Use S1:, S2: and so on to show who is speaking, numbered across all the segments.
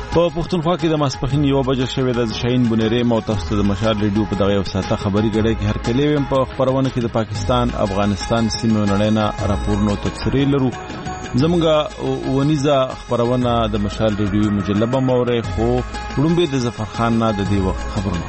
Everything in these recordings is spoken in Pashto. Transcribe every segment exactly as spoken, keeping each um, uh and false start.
S1: په پښتونخوا کې د ماسپښین یو بجې شوې د شاهین بنيري مو تاسو د مشال ریډیو په دغه یو ساعته خبري غړي کې هر کلی ویم په خبرونه کې د پاکستان افغانستان سیمه نړینا راپورونو تفسیری لرو زموږه ونیزه خبرونه د مشال ریډیو مجلبه مورې خو وړومبه د ظفر خان نه د دې وخت خبرونه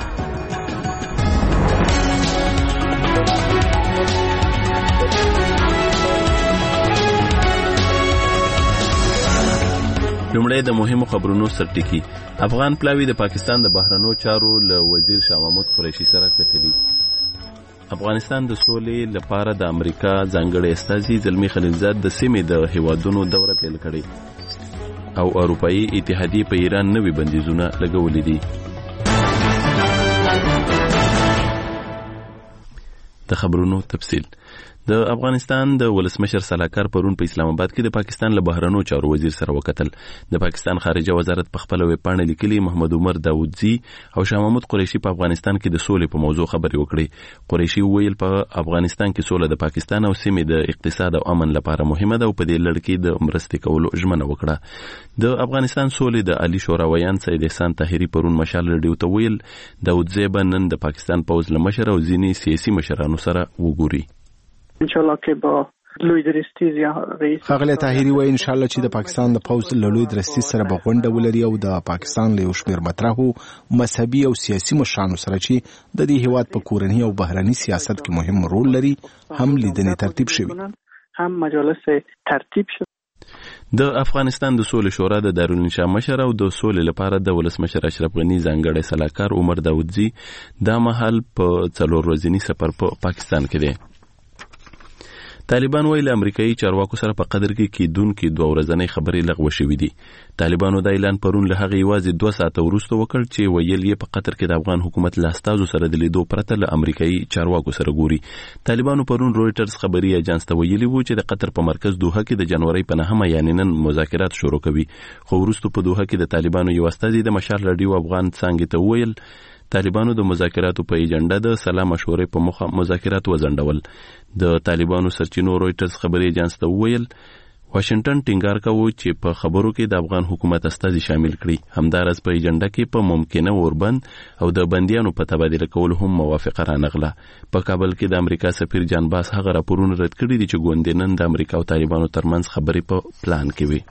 S2: لومړی د مهمو خبرونو سرټکی افغان پلاوی د پاکستان د بهرنیو چارو له وزیر شاه محمود قریشي سره کتلي افغانستان د سولې لپاره د امریکا ځانګړي استازي زلمی خلیلزاد د سیمې د هیوادونو دوره پیل کړې او اروپאי اتحادیه په ایران نوي بندیزونه لګولې دي د خبرونو تفصیل د افغانستان د ولسمشر سلاکار پرون په اسلام آباد کې د پاکستان له بهرنیو چارو وزیر سره وکتل د پاکستان خارجه وزارت په خپل ویب پاڼه لیکلي محمد عمر داوودزی او شاه محمود قریشي په افغانستان کې د سولې په موضوع خبرې وکړي قریشي ویل په افغانستان کې سوله د پاکستان او سیمې د اقتصاد او امن لپاره مهمه ده او په دې لړ کې د مرستې کولو ژمنه وکړه د افغانستان سولې د عالی شورا ویان سید احسان طاهری پرون مشال ریډیو ته ویل داوودزی بنن د پاکستان پوز لمشر او ځینی سیاسي مشرانو سره وګوري
S3: ان شاء الله کې به لوی درستی یا رئیس
S4: هغه طاهری وای ان شاء الله چې د پاکستان د پوز له لوی درستی سره به غونډه ولري او د پاکستان له یو شمېر مطرحو مذهبي او سیاسي مشرانو سره چې د دې هیواد په کورنی او بهرني سیاست کې مهم رول لري هم لیدنې ترتیب شوی
S3: هم مجالس ترتیب شوی
S2: د افغانستان د سولې شورا د دارالانشا مشر او د سولې لپاره د ولسمشر اشرف غنی ځانګړی سلاکار عمر داوودزی دا مهال په څلور ورځنی سفر په پا پاکستان کې دی طالبان ویل امریکایي چارواکو سره په قدر کې کیدونکو دوه ورځنۍ خبرې لغوه شوې دي طالبانو د اعلان پرون له هغه یوازې دوه ساعته وروسته وکړ چې ویل یې په قطر کې د افغان حکومت له استازو سره د لیدو پرته له امریکایي چارواکو سره ګوري طالبانو پرون رويټرز خبري ایجنس ته ویلي وو چې د قطر په مرکز دوحه کې د جنوري په نهمه یعنی نن مذاکرات شروع کوي خو وروسته په دوحه کې د طالبانو یو استازي د مشال رادیو افغان څنګه ته ویل طالبانو د مذاکراتو په ایجنډا د سلام مشورې په مخه مذاکرات وزندول د طالبانو سرچینو رويټرز خبري ایجنس ته ویل واشنگټن ټینګار کوي چې په خبرو کې د افغان حکومت استازي شامل کړي همدارس په ایجنډا کې په ممکنه اوربند او د بنديانو په تبادله کول هم موافقه رانغله په کابل کې د امریکا سفیر جان باس هغه راپورونه رد کړي دي چې ګوندینن د امریکا او طالبانو ترمنځ خبرې په پلان کې وي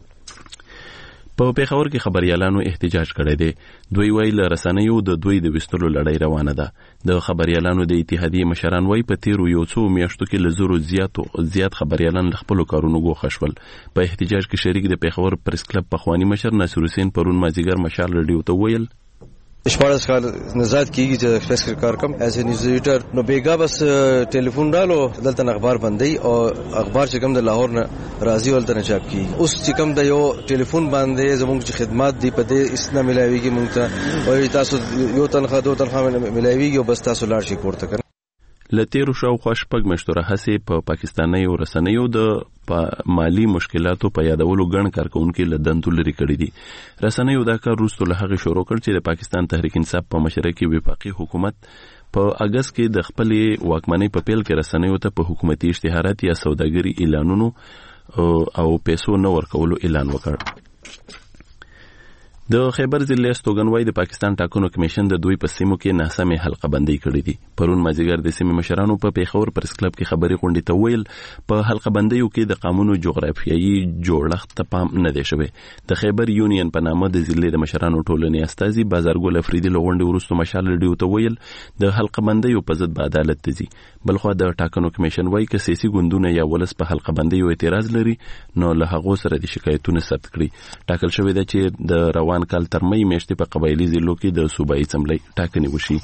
S2: په پیښور کې خبريالانو احتجاج کړی دی دوی ویل رسنیو د دوی د وستلو لړۍ روانه ده د خبريالانو د اتحادیه مشران وای په تیرو یو څو میاشتو کې لزرو زیاتو زیات خبريالان خپل کارونو غوښه شول په احتجاج کې شریک د پیښور پریس کلب پخوانی مشر ناصر حسین پرون مازیګر مشال ریډیو ته ویل
S5: شپارس کال نزاد کیږي چې ایکسپریس کار کوم ایز ا نیوز ایډیټر نو بیګا بس ټلیفون ډالو دلته اخبار باندې او اخبار چې کوم د لاهور نه راځي ولته نه چاپ کیږي اوس چې کوم د یو ټلیفون باندې زموږ چې خدمات دی په دې اسنه ملایويږي مونږ ته او تاسو یو تنخواه دوه تنخواه ملایويږي او بس تاسو لاړ شي کوړه کنه
S2: لتیرو شاو خوش پګ مشتوره هسه په پاکستاني او رسنیو د مالی مشکلاتو په یادولو ګڼ کارکونکو له دندو لري کړی دي رسنیو دا کار روستو له هغه شروع کړ چې د پاکستان تحریک انصاف په مشرۍ کې وفاقي حکومت په اگست کې د خپلې واکمنۍ په پیل کې رسنیو ته په حکومتي اشتهارات یا سوداګري اعلانونو او پیسو نه ورکولو اعلان وکړ د خیبر ضلع استوګنوي د پاکستان ټاکنو کمیشن د دوی په سیمو کې ناسمه حلقه بندي کړې دي پرون مازیګر د سیمې مشرانو په پیښور پریس کلب کې خبري غونډې ته ویل په حلقه بندیو کې د قانونو جغرافیایي جوړښت ته پام نه دی شوی د خیبر یونین په نامه د ضلع د مشرانو ټولنې استازي بازارګل افریدي لغونډې ورستو مشال ریډیو ته ویل د حلقه بندیو په ضد به عدالت تزي بلخو د ټاکنو کمیشن وایي چې سیاسي ګوندونه یا ولس په حلقه بندیو اعتراض لري نو له هغه سره د شکایتونو ثبت کړي ټاکل شوی دی چې د روان کال تر مې میاشتې په قبایلی ضلعو کې د صوبایي اسمبلی ټاکنې وشي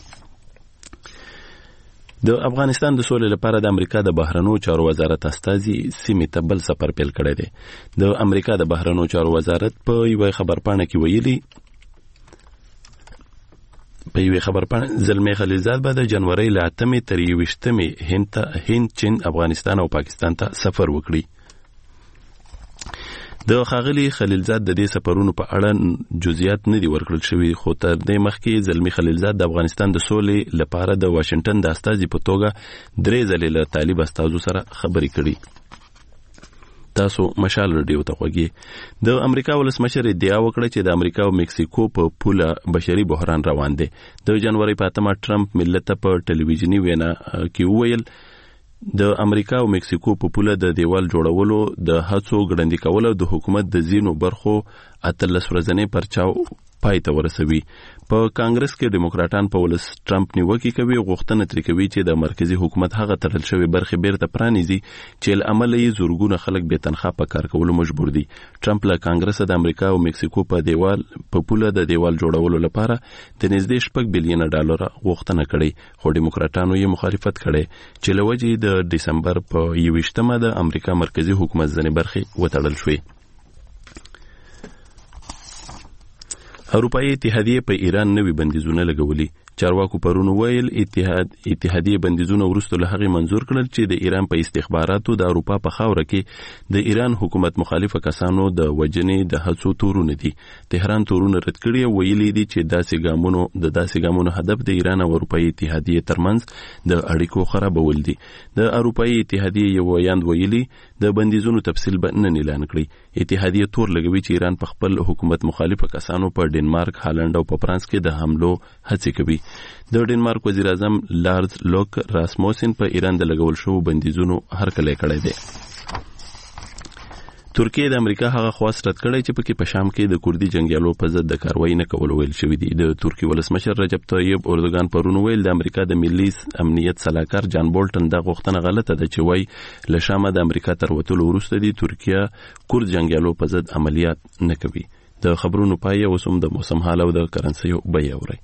S2: د افغانستان د سولې لپاره د امریکا د بهرنیو چارو وزارت استازي سیمې ته بل سفر پیل کړی دی د امریکا د بهرنیو چارو وزارت په یو خبرپاڼه کې ویلي په یو خبرپاڼه زلمی خلیلزاد به د جنوري له اتمې تر یوویشتمې هند هند چین افغانستان او پاکستان ته سفر وکړي د خاغلی خلیلزاد د دې سفرونو په اړه جزئیات نه دي ورکړل شوی خو تر دې مخکې زلمی خلیلزاد د افغانستان د سولې لپاره د واشنگټن د استازي په توګه درې ځلې له طالب استازو سره خبرې کړې تاسو مشال رادیو ته خوږی د امریکا ولسمشر ادعا وکړه چې د امریکا او مکسیکو په پوله بشري بحران روان دی. د جنوري په اتمه ټرمپ ملت په ټلویزیونی وینا کې وویل د امریکا او مکسیکو په پوله د دیوال جوړولو د هڅو ګړندې کول او د حکومت د زینو برخو اتلس ورځې پرچاو پای ته ورسوي. په کانګرس کې ډیموکراټان په ولس ټرمپ نیوکه کوي، غوښتنه ترې کوي چې د مرکزی حکومت هغه تړل شوی برخې بیرته پرانیزي چې عمل یې زورګونه خلک به تنخواه په کار کولو مجبور دي. ټرمپ له کانګرس د امریکا او مکسیکو په دیوال په پوله د دیوال جوړولو لپاره د نږدې شپږ بلین ډالر غوښتنه کړې، خو ډیموکراټانو یې مخالفت کړي چې لوجې د دسمبر په یوویشتمه د امریکا مرکزی حکومت ځنې برخې وتړل شوې. اروپایي اتحادیه په ایران نوي بندیزونه لګولي. چارواکو پرون ویل اتحاد اتحادیه بندیزونه وروسته له هغه منزور کړل چې د ایران په استخباراتو د اروپا په خاوره کې د ایران حکومت مخالفه کسانو د وجنې د هڅو تورونه دي. تهران تورونه رد کړي، ویلي دي چې داسې ګامونو د داسې ګامونو هدف د ایران او اروپایي اتحادیه ترمنځ د اړیکو خرابول دي. د اروپایي اتحادیه یو ویاند ویلي د بندیزونو تفصیل به نن اعلان کړي. اتحادیه تور لګوي چې ایران په خپل حکومت مخالفه کسانو په ډنمارک، هالند او په فرانس کې د حملو هڅې کوي. د ډنمارک وزیر اعظم لارز لوک راسموسن په ایران د لګول شوو بندیزونو هرکلی کړی دی. ترکیه د امریکا هغه خواست رد کړی چې پکې په شام کې د کوردي جنگیالو په ضد د کاروایی نه کول ویل شوی دی. د ترکیه ولسمشر رجب طیب اردوغان پرون ویل د امریکا د ملي امنیت صلاحکار جان بولټن د غوښتنه غلطه ده چې وای له شامه د امریکا تر وتلو وروسته دی ترکیه کورد جنگیالو په ضد عملیات نه کوي. د خبرونو پای اوس هم د موسم حال او د کرنسي بیه اوري.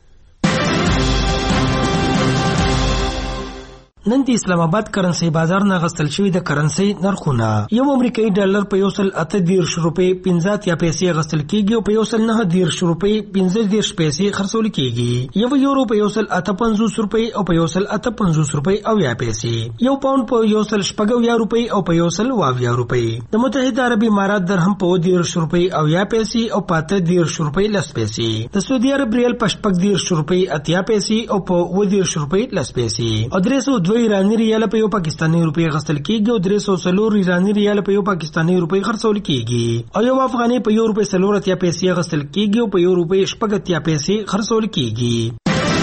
S6: نن د اسلام آباد کرنسي بازار نه غستل شوی د کرنسي نرخونه یو امریکایي ډالر په یو سل اته دیرش روپۍ پنځه اتیا پیسې غستل کیږي او په یو سل نه دیرش روپۍ پنځه دیرش پیسې خرڅول کیږي. یو یورو په یو سل اته پنځوس روپۍ او په یو سل اته پنځوس روپۍ او یا پیسې. یو پاوند په یو سل شپږ یا روپۍ او په یو سل واویا روپۍ. د متحده عرب امارات درهم په دیرش روپۍ او یا پیسې او په اته دیرش روپۍ لس پیسې. د سعودي عرب ریال په شپږ دیرش روپۍ اتیا پیسې او په اووه دیرش روپۍ لس پیسې. او درې سوه ایرانی ریال په یو پاکستاني روپۍ غستل کیږي او درې سوه څلور ایرانی ریال په یو پاکستاني روپۍ خرڅول کیږي. او یو افغاني په یو روپۍ څلور اتیا پیسې غستل کیږي او په یو روپۍ شپږ اتیا پیسې خرڅول کیږي.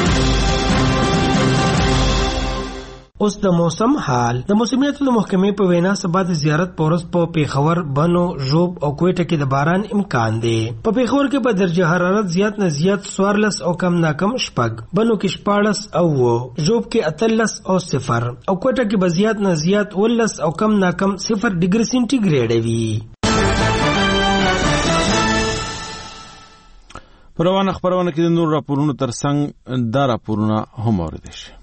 S6: اوس د موسم حال. د موسمیاتو د محکمې په وینا سبا د زیارت پورس په پیښور، بنو، ژوب او کوټه کې د باران امکان دی. په پیښور کې په درجه حرارت زیات نه زیات څوارلس او کم نه کم شپږ، بنو کې شپاړس او اووه، ژوب کې اتلس او صفر او کوټه کې به زیات نه زیات ولس او کم نه کم صفر ډیګري سینټیګریډ وي.
S1: پروانه خبرونه کې د نور راپورونو ترڅنګ دا راپورونه هم اوریدل شي.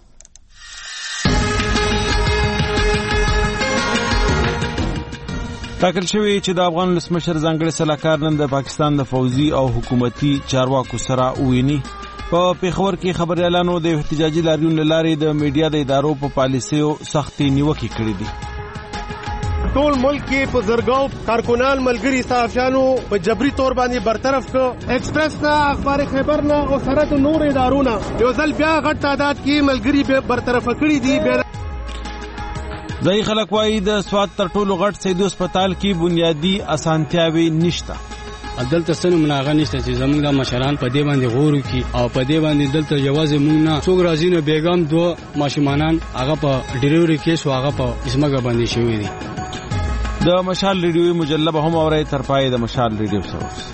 S1: ټاکل شوی چې د افغان ولسمشر ځانګړي سلاکار نن د پاکستان د فوزي او حکومتي چارواکو سره وویني. په پیښور کې خبريالانو د احتجاجي لاریون لارې د میډیا د ادارو په پالیسیو سختي نیوکې کړې دي.
S7: ټول ملک کې په زرګاو کارکونان ملګری صحافیانو په جبري تور باندې برطرف ک. ایکسپریس نه، اخبار خیبر نه او سره د نور ادارو نه یو ځل بیا غټ تعداد کې ملګری به برطرف کړي دي.
S1: ځای خلک وایي د سواد تر ټولو غټ سیدو هسپتال کې بنیادی اسانتیاوي نشته.
S8: دلته سن مناغه نشته چې زمونږ د مشران په دې باندې غور وکړي او په دې باندې دلته یوازې مونږ نه څوک راځي نه بیګم دوه ماشومان هغه په ډیلیوري کیس او هغه په اسمګه باندې شوی دي.
S1: د مشال ریډیو مجله هم اوري تر پای د مشال ریډیو سره.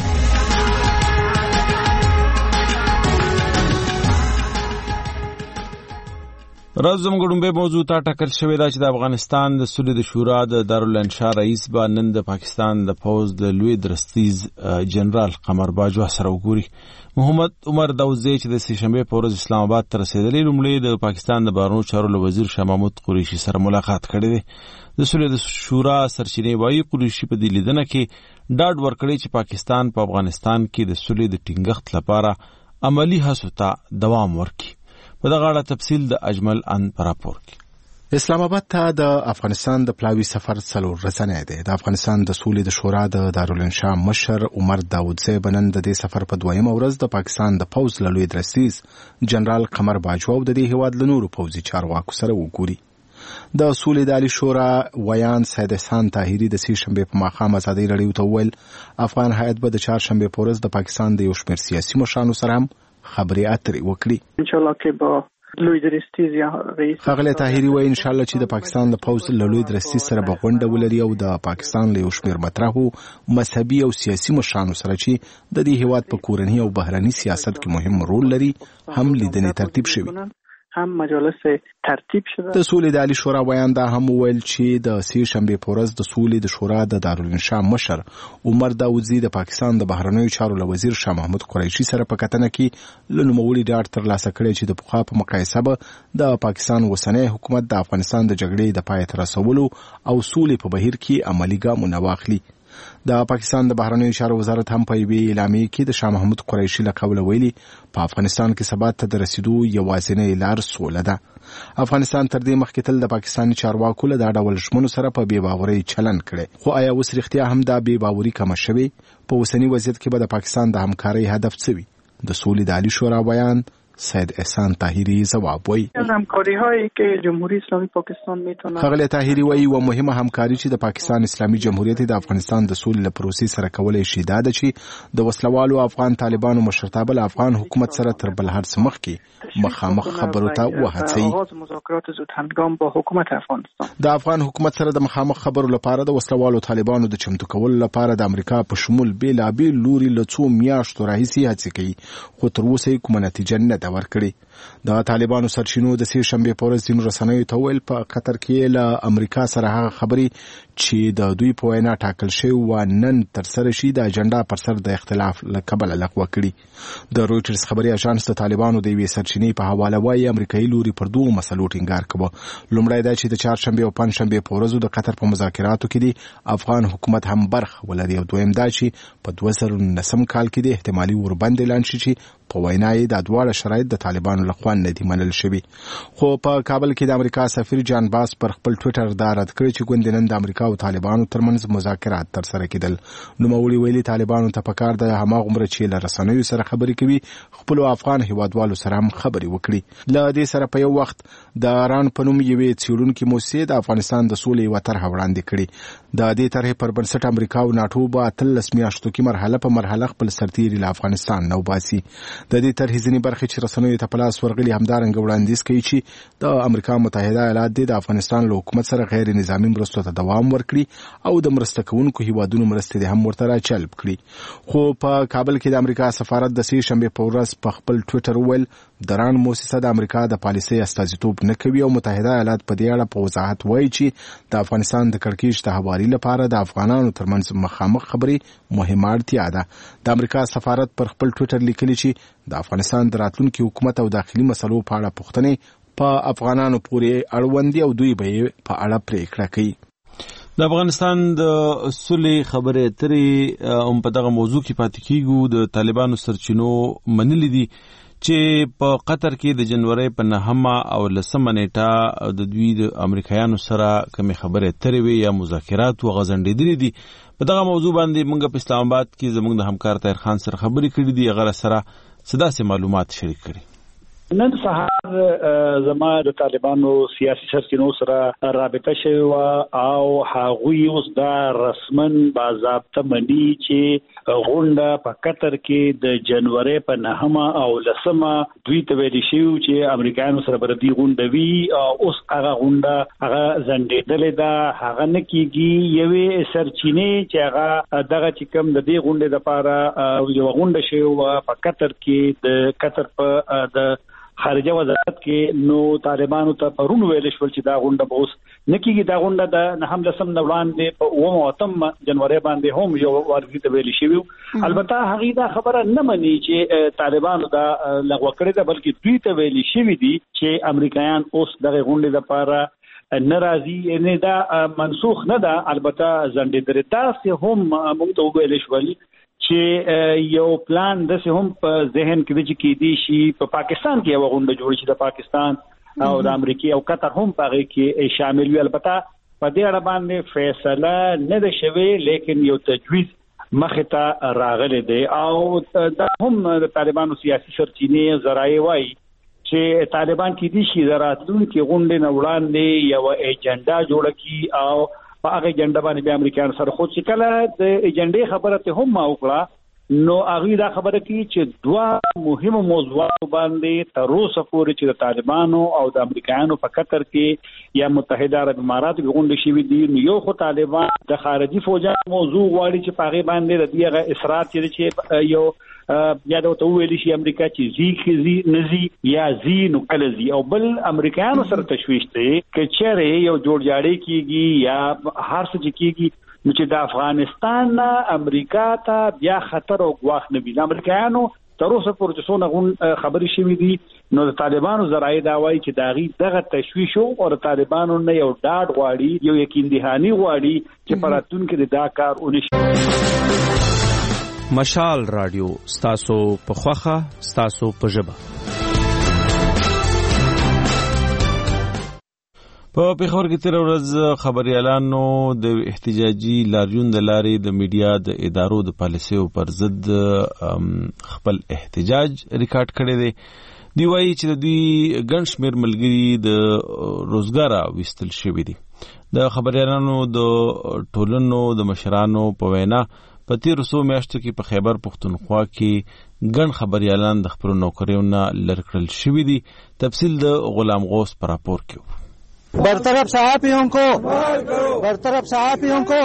S1: رازم ګډومبه موضوع ته ټاکل شوې ده چې د افغانستان د صلح د شورا د دارالانشا رئیس به نن د پاکستان د فوج د لوی درستیز جنرال قمر باجوه سره وګوري. محمد عمر داوزی چې د سهشنبه په ورځ اسلام آباد ته رسیدلی، لومړی د پاکستان د بهرنیو چارو وزیر شاه محمود قریشي سره ملاقات کړی دی. د صلح د شورا سرچینې وايي قریشي په دې لیدنه کې ډاډ ورکړی چې پاکستان په افغانستان کې د صلح د ټینګښت لپاره عملی هڅو ته دوام ورکړي. په دغه اړه تفصیل د اجمل ان راپور کې.
S4: اسلام آباد ته د افغانستان د پلاوی سفر څلور ورځې دی. د افغانستان د سولې د شورا د دارالانشا مشر عمر داودزی بنن د دې سفر په دویمه ورځ د پاکستان د پوز لوی درستیز جنرال قمر باجوه او د دې هیواد له نورو پوځي چارواکو سره وګوري. د سولې د عالی شورا ویان سید احسان طاهری د سې شنبه په ماښام ازادي رادیو ته ویل افغان هیئت به د چهارشنبه په ورځ د پاکستان د یو شمېر سیاسي مشرانو سره هم خبرې اترې وکړي.
S3: ان شاء الله کې به لوی درستیز یا رئیس
S4: خغله طاهری وایي ان شاء الله چې د پاکستان د پوز له لوی درستیز سره به غونډه ولري او د پاکستان له یو شمېر مطرحو مذهبي او سیاسي مشرانو سره چې د دې هیواد په کورنی او بهرني سیاست کې مهم رول لري هم لیدنې ترتیب شوی.
S3: هم مجالس ترتیب شده.
S4: د سولې د عالی شورا بیان دا هم ویل چې د سې شنبه په ورځ د سولې د شورا د دارالانشا مشر عمر داودزي د پاکستان د بهرنیو چارو له وزیر شاه محمود قریشي سره په کتنه کې له نوموړي ډاډ ترلاسه کړی چې د پخوا په مقایسه به د پاکستان اوسنی حکومت د افغانستان د جګړې د پای ته رسولو او سولې په بهیر کې عملي ګامونه واخلي. د پاکستان د بهرنیو چارو وزارت هم په یوې اعلامیه کې د شاه محمود قریشي له قوله ویلي په افغانستان کې ثبات ته د رسیدو یوازینۍ لار سوله ده. افغانستان تر دې مخکې تل د پاکستاني چارواکو له دا ډول ژمنو سره په بې باورۍ چلند کړی، خو آیا اوس رښتیا هم دا بې باوري کمه شوې؟ په اوسني وضعیت کې به د پاکستان د همکارۍ هدف څه وي؟ د سولې د عالی شورا بیان سید احسان طاهری جواب وی
S3: از همکاری هایی که جمهوری اسلامی پاکستان میتونه
S4: خغله طاهری وی و مهمه همکاری چې د پاکستان اسلامي جمهوریت د افغانستان د سولې لپاره پروسې سره کولای شي دا ده چې د وسلوالو افغان طالبانو مشرتابه له افغان حکومت سره تر بل هر څه مخکې مخامخ خبرو ته وهڅوي.
S3: آغاز مذاکرات زودهنگام با حکومت افغانستان
S4: د افغان حکومت سره د مخامخ خبرو لپاره د وسلوالو طالبانو د چمتو کولو لپاره د امریکا په شمول بیلابیل لوري له څو میاشتو راهیسې هڅې کوي، خو تر اوسه کومه نتیجه نه ده ورکړې. د طالبانو سرچینو د سې شنبه په ورځ ځینو رسنیو ته ویل په قطر کې له امریکا سره هغه خبرې چې د دوی په وینا ټاکل شوی و نن تر سره شي د اجنډا پر سر د اختلاف له کبله لغوه کړي. د رويټرز خبري اژانس د طالبانو د یوې سرچینې په حواله وایي امریکایي لوري پر دوه مسلو ټینګار کوي. لومړی دا چې د چهارشنبه او پنځشنبه په ورځو د قطر په مذاکراتو کې د افغان حکومت هم برخه ولري، او دویم دا چې په دوه زره نهم کال کې د احتمالي وربند اعلان شي چې په وینا یې د دواړه شرایط د طالبانو لخوا نه دي منل شوي. خو په کابل کې د امریکا سفیر جان باس پر خپل ټوئیټر دا رد کړی چې ګوندې نن د امریکا او طالبانو ترمنځ مذاکرات ترسره کېدل. نوموړي ویلي طالبانو ته پکار د هماغومره چې له رسنیو سره خبرې کوي خپلو افغان هیوادوالو سره هم خبرې وکړي. له دې سره په یو وخت د ایران په نوم یوې څېړونکې موسسې د افغانستان د سولې یوه طرحه وړاندې کړې. د دې طرحې پر بنسټ امریکا او ناټو به اتلس میاشتو کې مرحله په مرحله خپل سرتیري له افغانستان نه وباسي. د دې طرحې ځینې برخې چې رسنیو ته په لاس ورغلي همدارنګه وړاندیز کوي چې د امریکا متحده ایالات د افغانستان له حکومت سره غیر نظامي مرستو ته دوام ورکړي او د مرسته کوونکو هیوادونو مرستې هم ورته راجلب کړي. خو په کابل کې د امریکا سفارت د سې شنبه په ورځ په خپل ټوئیټر ویل د ایران موسسه د امریکا د پالیسۍ استازیتوب نه کوي او متحده ایالات په دې اړه په وضاحت وایي چې د افغانستان د کړکېچ د هواري لپاره د افغانانو ترمنځ مخامخ خبرې مهمه اړتیا ده. د امریکا سفارت پر خپل ټوئیټر لیکلي چې د افغانستان د راتلونکي حکومت او داخلي مسلو په اړه پوښتنې په افغانانو پورې اړوند دي او دوی به یې په اړه پریکړه کوي.
S1: د افغانستان د سولې خبرې اترې هم په دغه موضوع کې پاتې کیږو. د طالبانو سرچینو منلي دي چې په قطر کې د جنوري په نهمه او لسمه نیټه د دوی د امریکایانو سره کومې خبرې اترې وي یا مذاکرات وغځنډېدلې دي. په دغه موضوع باندې موږ په اسلام آباد کې زموږ د همکار طاهر خان سره خبرې کړې دي، هغه سره څه معلومات شریک کړي.
S9: نن سهار زما د طالبانو سیاسي سرچینو سره رابطه شوه او هغوی اوس دا رسمن باضابطه مني چې غونډه په قطر کې د جنوري په نهمه او لسمه دوی ته ویل شوي چې امریکایانو سره به دې غونډه وي. اوس هغه غونډه هغه ځنډېدلې ده، هغه نه کېږي. یوې سرچینې چې هغه دغه چې کوم د دې غونډې دپاره یوه غونډه شوې وه په قطر کې د قطر په د خارجه وزارت کې، نو طالبانو ته پرون ویل شول چې دا غونډه به اوس نه کېږي. دا غونډه د نهم لسم نه وړاندې په اووم او اتم جنوري باندې هم یو وارګي ته ویل شوي. البته هغې دا خبره نه مني چې طالبانو دا لغوه کړې ده، بلکې دوی ته ویل شوي دي چې امریکایان اوس دغه غونډې دپاره نه راځي، نه دا منسوخ نه ده، البته ځنډېدلې. داسې هم موږ ته وویل شول چې یو پلان داسې هم په ذهن کې دی چې کېدی شي په پاکستان کې یوه غونډه جوړه شي د پاکستان او د امریکې او قطر هم په هغې کې شامل وي. البته په دې اړه باندې فیصله نه ده شوې، لیکن یو تجویز مخې ته راغلی دی او دا هم د طالبانو سیاسي سرچینې ذرایع وایي چې طالبان کې دي شي راتلونکي غونډې نه وړاندې یو ایجنډا جوړه کی او په هغه ایجنډا باندې به امریکایان سره خو چې کله د ایجنډې خبره ته هم ما وکړه نو هغه دا خبره کی چې دوه مهمه موضوعات باندې تر اوسه پورې چې د طالبانو او د امریکایانو په قطر کې یا متحده عرب امارات کې غونډې شوې دي یو خو طالبان د خارجي فوجانو موضوع غواړي چې په هغه باندې د دغه اصرار چې یو یا د تو ویل شي امریکا چې زی خزي نزي یا زی نو کله زی او بل امریکایانو سره تشويش دی چې چیرې یو جوړ جاړی کیږي یا هر څه کیږي نو چې د افغانستان نه امریکا ته بیا خطر او غواخ نه وي امریکایانو تر اوسه پورې څونه خبرې شوې دي نو د طالبانو ذرایع دا وایي چې داغي دغه تشویش او د طالبانو نه یو ډاډ غواړي یو یقین دهاني غواړي چې پراتون کې دا کار ونشي.
S10: مشال رادیو ستاسو په خوخه ستاسو په ژبه.
S1: په پیښور کې تیر ورځ خبريالانو د احتجاجي لاریون د لارې د میډیا د ادارو د پالیسیو پر ضد خپل احتجاج ریکارډ کړی دی. دی وایي چې د دوی ګڼ شمېر ملګري د روزګاره ویستل شوي دي. د خبريالانو د ټولنو د مشرانو په وینا په تیرو څو میاشتو کې په خیبر پښتونخوا کې ګڼ خبريالان د خپلو نوکریو نه لرې کړل شوي دي. تفصیل د غلام غوث په راپور کې
S11: برطرف صحافیوں کو برطرف صحافیوں کو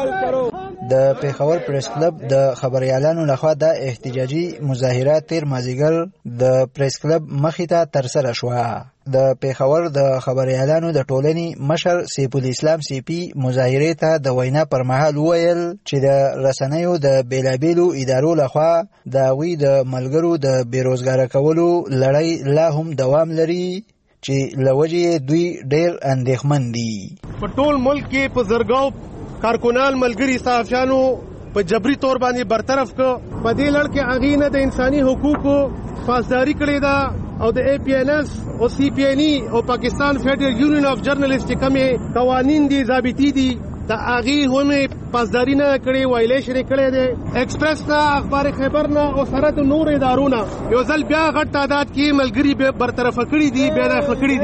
S11: د پیښور پریس کلب د خبريالانو لخوا د احتجاجي مظاهرات تیر مازیګر د پریس کلب مخې ته ترسره شوه. د پیښور د خبريالانو د ټولنې مشر سیف الاسلام سیپی مظاهرې ته د وینا پر مهال وویل چې د رسنیو د بیلابیلو ادارو لخوا د هغوی د ملګرو د بیروزګاره کولو لړۍ لا هم دوام لري چې لوجې دوی ډېر اندېښمن دي.
S7: په ټول ملک کې په زرګاو کارکونان ملګري صحافیانو په جبري تور باندې برطرف ک په دې لړ کې اغینه د انساني حقوقو پاسداري کړې ده او د ای پی ان ایس او سی پی ان ای او پاکستان فیډرل یونین اف جرنالست کمې قوانین دي ضابطي دي د اغي هم پاسداري نه کړې وایلیشن کړې ده. ایکسپریس ته اخبار خیبر نه او سره د نور ادارونه یو ځل بیا غټ تعداد کې ملګري به برطرف کړي دي بیا راخ کړي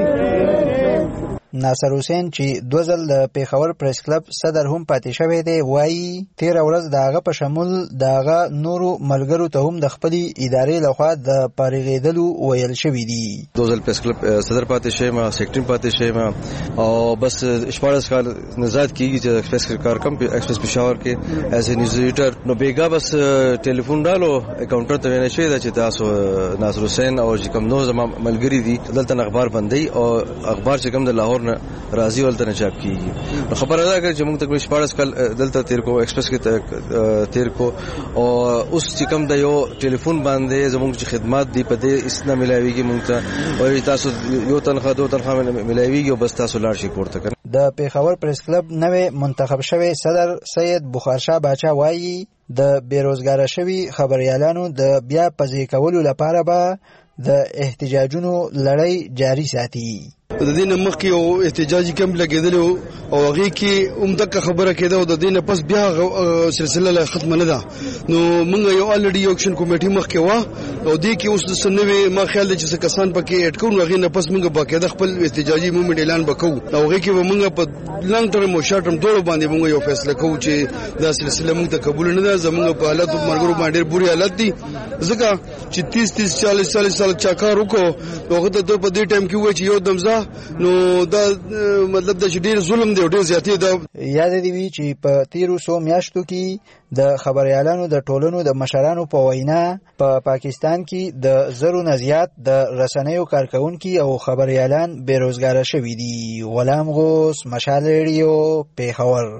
S7: دي.
S11: ناصر حسین چې دوه ځل د پیښور پریس کلب صدر هم پاتې شوی دی وایي تیر ورځ داغه په شمول داغه نورو ملګرو ته هم د خپل ادارې لخوا د پارېغېدلو ویل شوی دی.
S5: دوه ځل پریس کلب صدر پاتې شوی ما سیکرټری پاتې شوی ما او بس شپږ کال نزاد کیږي چې ایکسپریس کار کم ایکسپریس پېښور کې ایز ا نیوز ایډیټر نو بیګا بس ټلیفون ډالو اکاونټر ته ویني شوی چې تاسو ناصر حسین او کوم نو زما ملګری دي دلته اخبار بندي او اخبار چې کوم د لاهور راضی ولته نه چاپ کیږي. خبره ده چې موږ تقریبا شپږ کال دلته تیر کو ایکسپریس کې تیر کو او اوس چې کوم د یو ټلیفون باندې زموږ چې خدمات دی په دې اسنه ملاويږي موږ ته او تاسو یو تنخواه دوه تنخواه ملاويږي او بس تاسو لاړ شي کوړه کنه.
S11: د پیښور پریس کلب نوې منتخب شوی صدر سید بخارشاه باچا وایي د بیروزګار شوی خبريالانو د بیا پزې کولو لپاره به د احتجاجونو لړۍ جاری ساتي.
S12: د دینه مخکې او احتجاجي کم لګیدل او هغه کې عمده خبره کېده او د دینه پس بیا سلسله ختم نه ده. نو موږ یو الډي اکشن کمیټي مخکې وا او دې کې اوس د سنوي ما خیال چې کسان پکې اډ کوو هغه نه پس موږ باقاعده خپل احتجاجي موومېنټ اعلان وکړو او هغه کې موږ په لانګ ټرم او شارټ ټرم دوه باندې موږ یو فیصله کوو چې دا سلسله موږ ته قبول نه ده. زموږ په حالت مرګرو باندې بوري حالت دي ځکه چې تیس تیس چالیس چالیس سال چا کار وکړو هغه ته په دې ټایم کې وای چې یو دمزه نو دا مطلب د ډیر ظلم دی او ډیر زیاتې ده.
S11: یاد دی وی چې په تیرو سو میاشتو کې د خبريالانو د ټولنو د مشرانو په وینا په پا پاکستان کې د زرو نه زیات د رسنیو کارکونکو او خبريالان بیروزګار شوي دي. غلام غوث مشال ریډیو پیښور.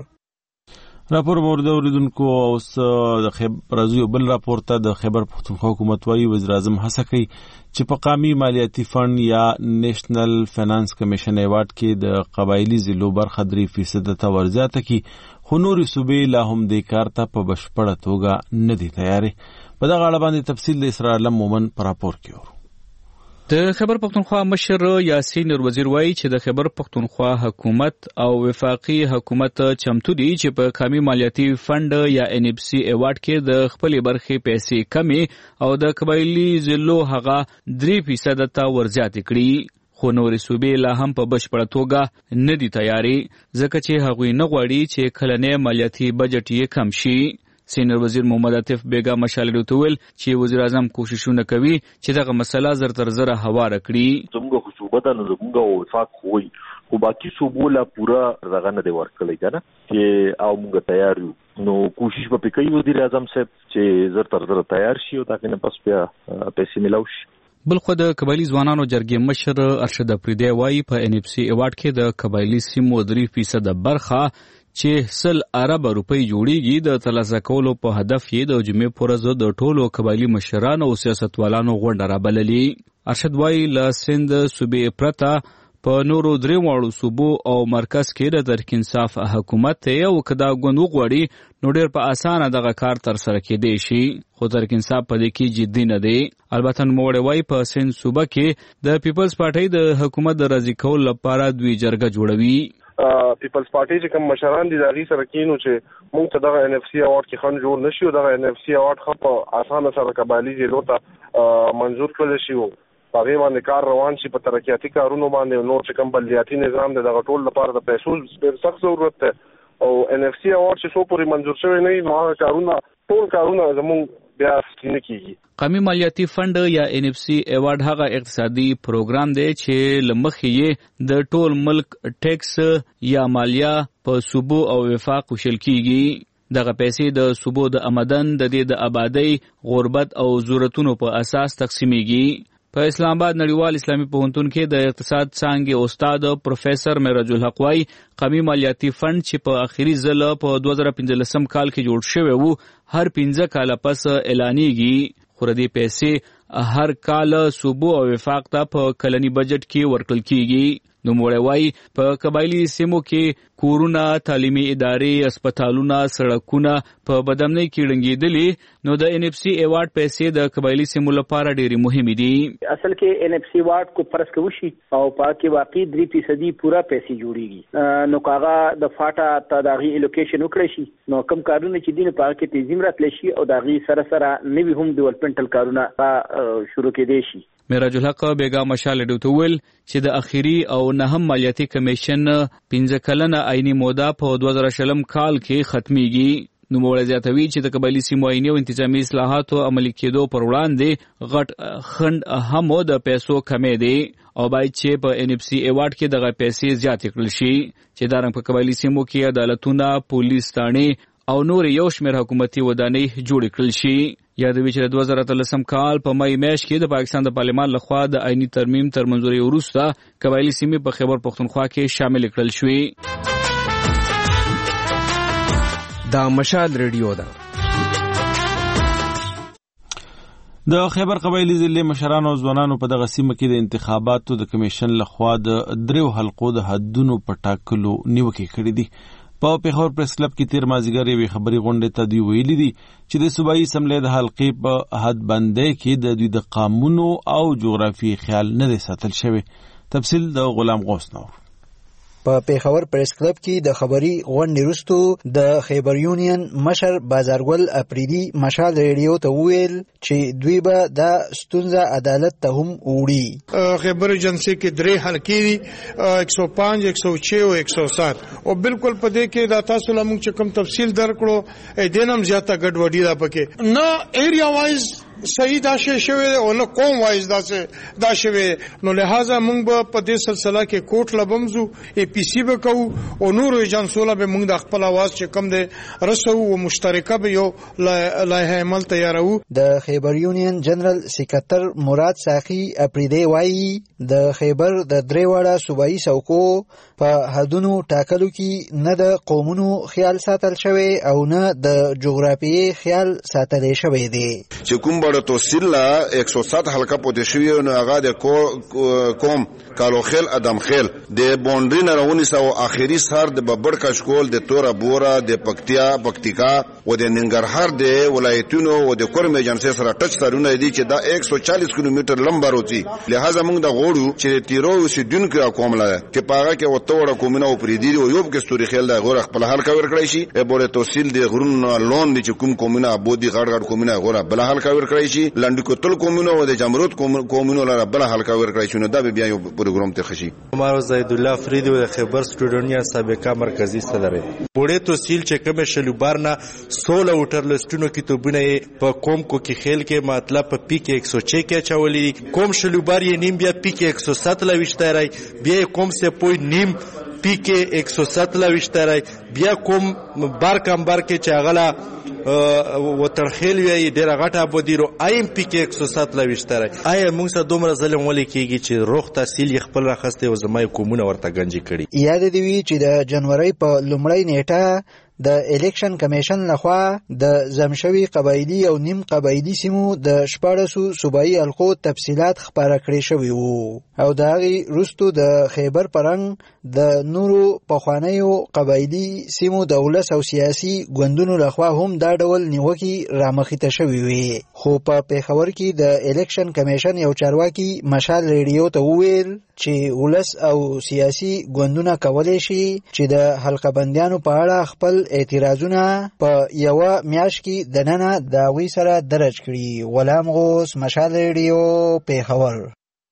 S1: راپور مورد اوریدونکو اوس د خیبر راځي بل راپور ته د خیبر پښتونخوا حکومت وايي وزیر اعظم هڅه کوي چې په قومي مالیاتي فند یا نېشنل فینانس کمیشن ایوارډ کې د قبایلی ضلعو برخه درې فیصد ته ورزیاته کړي خو نورې صوبې لا هم دې کار ته په بشپړه توګه نه دي تیارې. په دغه اړه باندې تفصیل د اسرار علم مومن په راپور کې ورو.
S10: د خیبر پختونخوا مشر یاسین نور وزیر وایي چې د خیبر پختونخوا حکومت او وفاقي حکومت چمتو دي چې په قومي مالیاتي فند یا ان اف سي ایوارډ کې د خپلې برخې پیسې کمې او د قبایلي ضلعو هغه درې فیصد ته ورزیاتې کړي خو نورې صوبې لا هم په بشپړه توګه نه دي تیارې ځکه چې هغوی نه غواړي چې کلنی مالیاتي بجټ یې کم شي. سینر وزیر محمد عاطف بیگا مشال ډوتول چې وزیر اعظم کوششونه کوي چې دغه مسله زر تر زر هواره کړي.
S13: زموږ خصوصا نو زموږ وفاق خوي خو باقي صوبو لا پورا رغه نه دی ورکړی کنه چې او موږ تیار یو نو کوشش به کوي وزیر اعظم صاحب چې زر تر زر تیار شي او دا کنه پس بیا پیسې ملاو شي.
S10: بلخو د قبایلی ځوانانو جرګې مشر ارشد افریدی وایي په ان اف سي ایوارډ کې د قبایلی سیمو درې فیصد برخه چې سل ارب روپۍ جوړیږي د ترلاسه کولو په هدف یې د جمعې په ورځ د ټولو قبایلي مشرانو او سیاستوالانو غونډه رابللې. ارشد وایي له سند صوبې پرته په نورو درې واړو صوبو او مرکز کې د تحریک انصاف حکومت ته او کدا غوند وغوړي نو ډېر په اسانه دغه کار تر سره کېدی شي خو تحریک انصاف په دې کې جدي نه دی. البته نوموړی وایي په سند صوبه کې د پیپلز پارټۍ د حکومت د راضي کولو لپاره دوی جرګه جوړوي.
S14: پیپلز پارټي چې کوم مشران دي د هغې سره کینو چې موږ ته دغه ان اف سی ایوارډ کې خنډ جوړ نه شي او دغه ان اف سی ایوارډ ښه په اسانه سره قبایلي ضلعو ته منظور کړلی شي او په هغې باندې کار روان شي په ترقیاتي کارونو باندې نور چې کوم بلدیاتي نظام دی دغه ټول لپاره د پیسو ډېر سخت ضرورت دی او ان اف سی ایوارډ چې څو پورې منظور شوی نه وي نو هغه کارونه ټول کارونه زموږ بیا نه کېږي.
S10: قومي مالیاتي فند یا ان اف سی ایوارډ هغه اقتصادي پروګرام دی چې له مخې یې د ټول ملک ټیکس یا مالیه په صوبو او وفاق وشل کېږي. دغه پیسې د صوبو د آمدن د دې د آبادۍ غربت او ضرورتونو په اساس تقسیمیږي. په اسلام آباد نړیوال اسلامي پوهنتون کې د اقتصاد څانګې استاد پروفیسر معراج الحق وايي قومي مالیاتي فند چې په اخري ځل په دوه زره پنځلسم کال کې جوړ شوی وو هر پنځه کاله پس اعلانېږي خو ردې پیسې هر کال صوبو او وفاق ته په کلني بجټ کې ورکړل کېږي. نوموړی وایي په قبایلي سیمو کې کورونه تعلیمي ادارې اسپتالونه سړکونه په بدامنۍ کې ړنګېدلي نو د ان اف سی ایوارډ پیسې د قبایلي سیمو لپاره ډېرې مهمې دي.
S15: اصل کې ان اف سی ایوارډ کو فرض کې وشي او په کې واقعي درې فیصدي پورا پیسې جوړیږي نو کاغه د فاټا ته دغه الوکیشن وکړي شي نو کم کارونه چې دین په کې تنظیم راتلی شي او دغه سره سره نوي هم ډیولپمنټل کارونه شروع کېدي شي.
S10: معراج الحق بیگا مشال ډوتول چې د اخیری او نهم مالیاتي کمیشن پنځه کلنه عیني موده په دوه زره شلم کال کې ختميږي. نوموړی زیاتوي چې د قبایلي سیمو عیني او انتظامي اصلاحاتو عملي کېدو پر وړاندې غټ خنډ هم د پیسو کمې دی او باید چې په ان اف سی ایوارډ کې دغه پیسې زیاتې کړل شي چې دا رنګ په قبایلي سیمو کې عدالتونه پولیس تانې او نور یو شمېر حکومتي ودانۍ جوړې کړل شي. یادوي چې د دوه زره اتلسم کال په مای میاشت کې د پاکستان د پارلمان لخوا د آئینی ترمیم تر منظوري وروسته قبایلي سیمې په خیبر پختونخوا کې شامل کړل شوې. دا مشال ریډیو ده.
S1: د خیبر قبایلی ضلع مشرانو او ځوانانو په دغه سیمه کې د انتخاباتو د کمیشن لخوا د دریو حلقو د حدونو په ټاکلو نیوکې کړې دي. په پیښور پریس کلب کې تیر مازیګر یوې خبري غونډې ته دوی ویلي دي چې د صوبایي اسمبلی د حلقې په حد بندۍ کې د دوی د قانونو او جغرافي خیال نه دی ساتل شوی. تفصیل د غلام غوث نور.
S11: په پیښور پریس کلب کې د خبري غونډې وروسته د خیبر یونین مشر بازارګل اپریدي مشال ریډیو ته وویل چې دوی به دا ستونزه عدالت ته هم وړي.
S16: خیبر ایجنسی کې درې حلقې دي ایک سو پانچ ایک سو چھ او ایک سو سات او بالکل په دې کې دا تاسو له موږ چې کوم تفصیل درکړو ا دینم زیاته ګډوډي ده پکې نه ایریا وایز صحیح دا شی شوی او نه قوم وایز دا څه دا شوی نو لہذا موږ به په دې سلسله کې کوټ لبمزو ای پی سی به کوو او نور ایجنسوله به موږ د خپل आवाज چې کم دی رسو او مشترکه به یو لایحه عمل تیارو.
S11: د خیبر یونین جنرال سیکریټر مراد ساخی اپریدی وایي د خیبر د دریواړه صوبایي څوکو په حدونو ټاکلو کې نه د قومونو خیال ساتل شوی او نه د جغرافیې خیال ساتل شوی دی.
S17: چې کوم بڑا توسیل لا ایک سو سات حلقه پوتې شوی نو هغه د کوم کالوخیل ادمخیل د بونډری نه راونیسه او اخیری سر د ببړ کشکول د تورا بورا د پکتیا پکتیکا او د ننګرهار د ولایتونو او د کورم ایجنسی سره ټچ سرونه دي چې دا ایک سو چالیس کیلومتر لمبا روتي لہذا موږ د غوړو چې تیرو سیدونکو کومله چې پاغه کې وتوړه کومنه او پریدي او یوب کې ستوري خیل د غوړ خپل حل کور کړی شي e بوله توسیل د غرونو لون دي چې کوم کومنه ابودي غړ غړ کومنه غوړه بل حل کور کړی شي لنډکو تل کومنه او د جمرود کومنه لاره بل حل کور کړی شي نو دا بیا یو پروګرام ته خشي
S18: عمر زید الله فریدی د خیبر سټوډنیا سابقه مرکزی صدر بوله توسیل چې کوم شلوبارنا سولہ وټر لستونو کتابونه په کوم کو کې خیل کې مطلب په پی کې ایک سو چھ کې چولې کوم شلوبار یې نیم بیا پی کې ایک سو سات لا وشته راي بیا کوم سے پوی نیم پی کې ایک سو سات لا وشته راي بیا کوم بار کم بار کې چاغلا وترخیل وی ډیره غټه بودیرو ایم پی کې ایک سو سات لا وشته راي آی موږ سره دومره ظلم ولې کېږي چې روغ تحصیل خپل راخسته او زمای کومونه ورته گنجي کړي
S11: یاد دی وی چې د جنوري په لومړی نیټه د الیکشن کمیشن لخوا د زمشوي قبایلی او نیم قبایلی سیمو د شپاړسو صوبایي حلقو تفصيلات خبره کړې شوې وو او د هغې وروستو د خیبر پرنګ د نورو پخوانیو قبایلی سیمو د ولس او سیاسي ګوندونو لخوا هم دا ډول نیوکې رامخته شوې وي خو په پیښور کې د الیکشن کمیشن یو چارواکي مشال ریډیو ته وویل چې ولس او سیاسي ګوندونه کولی شي چې د حلقه بندیانو په اړه خپل اعتراضونه په یو میاشت کې د ننه د هغوی سره درج کړي غلام غوث مشال ریډیو پیښور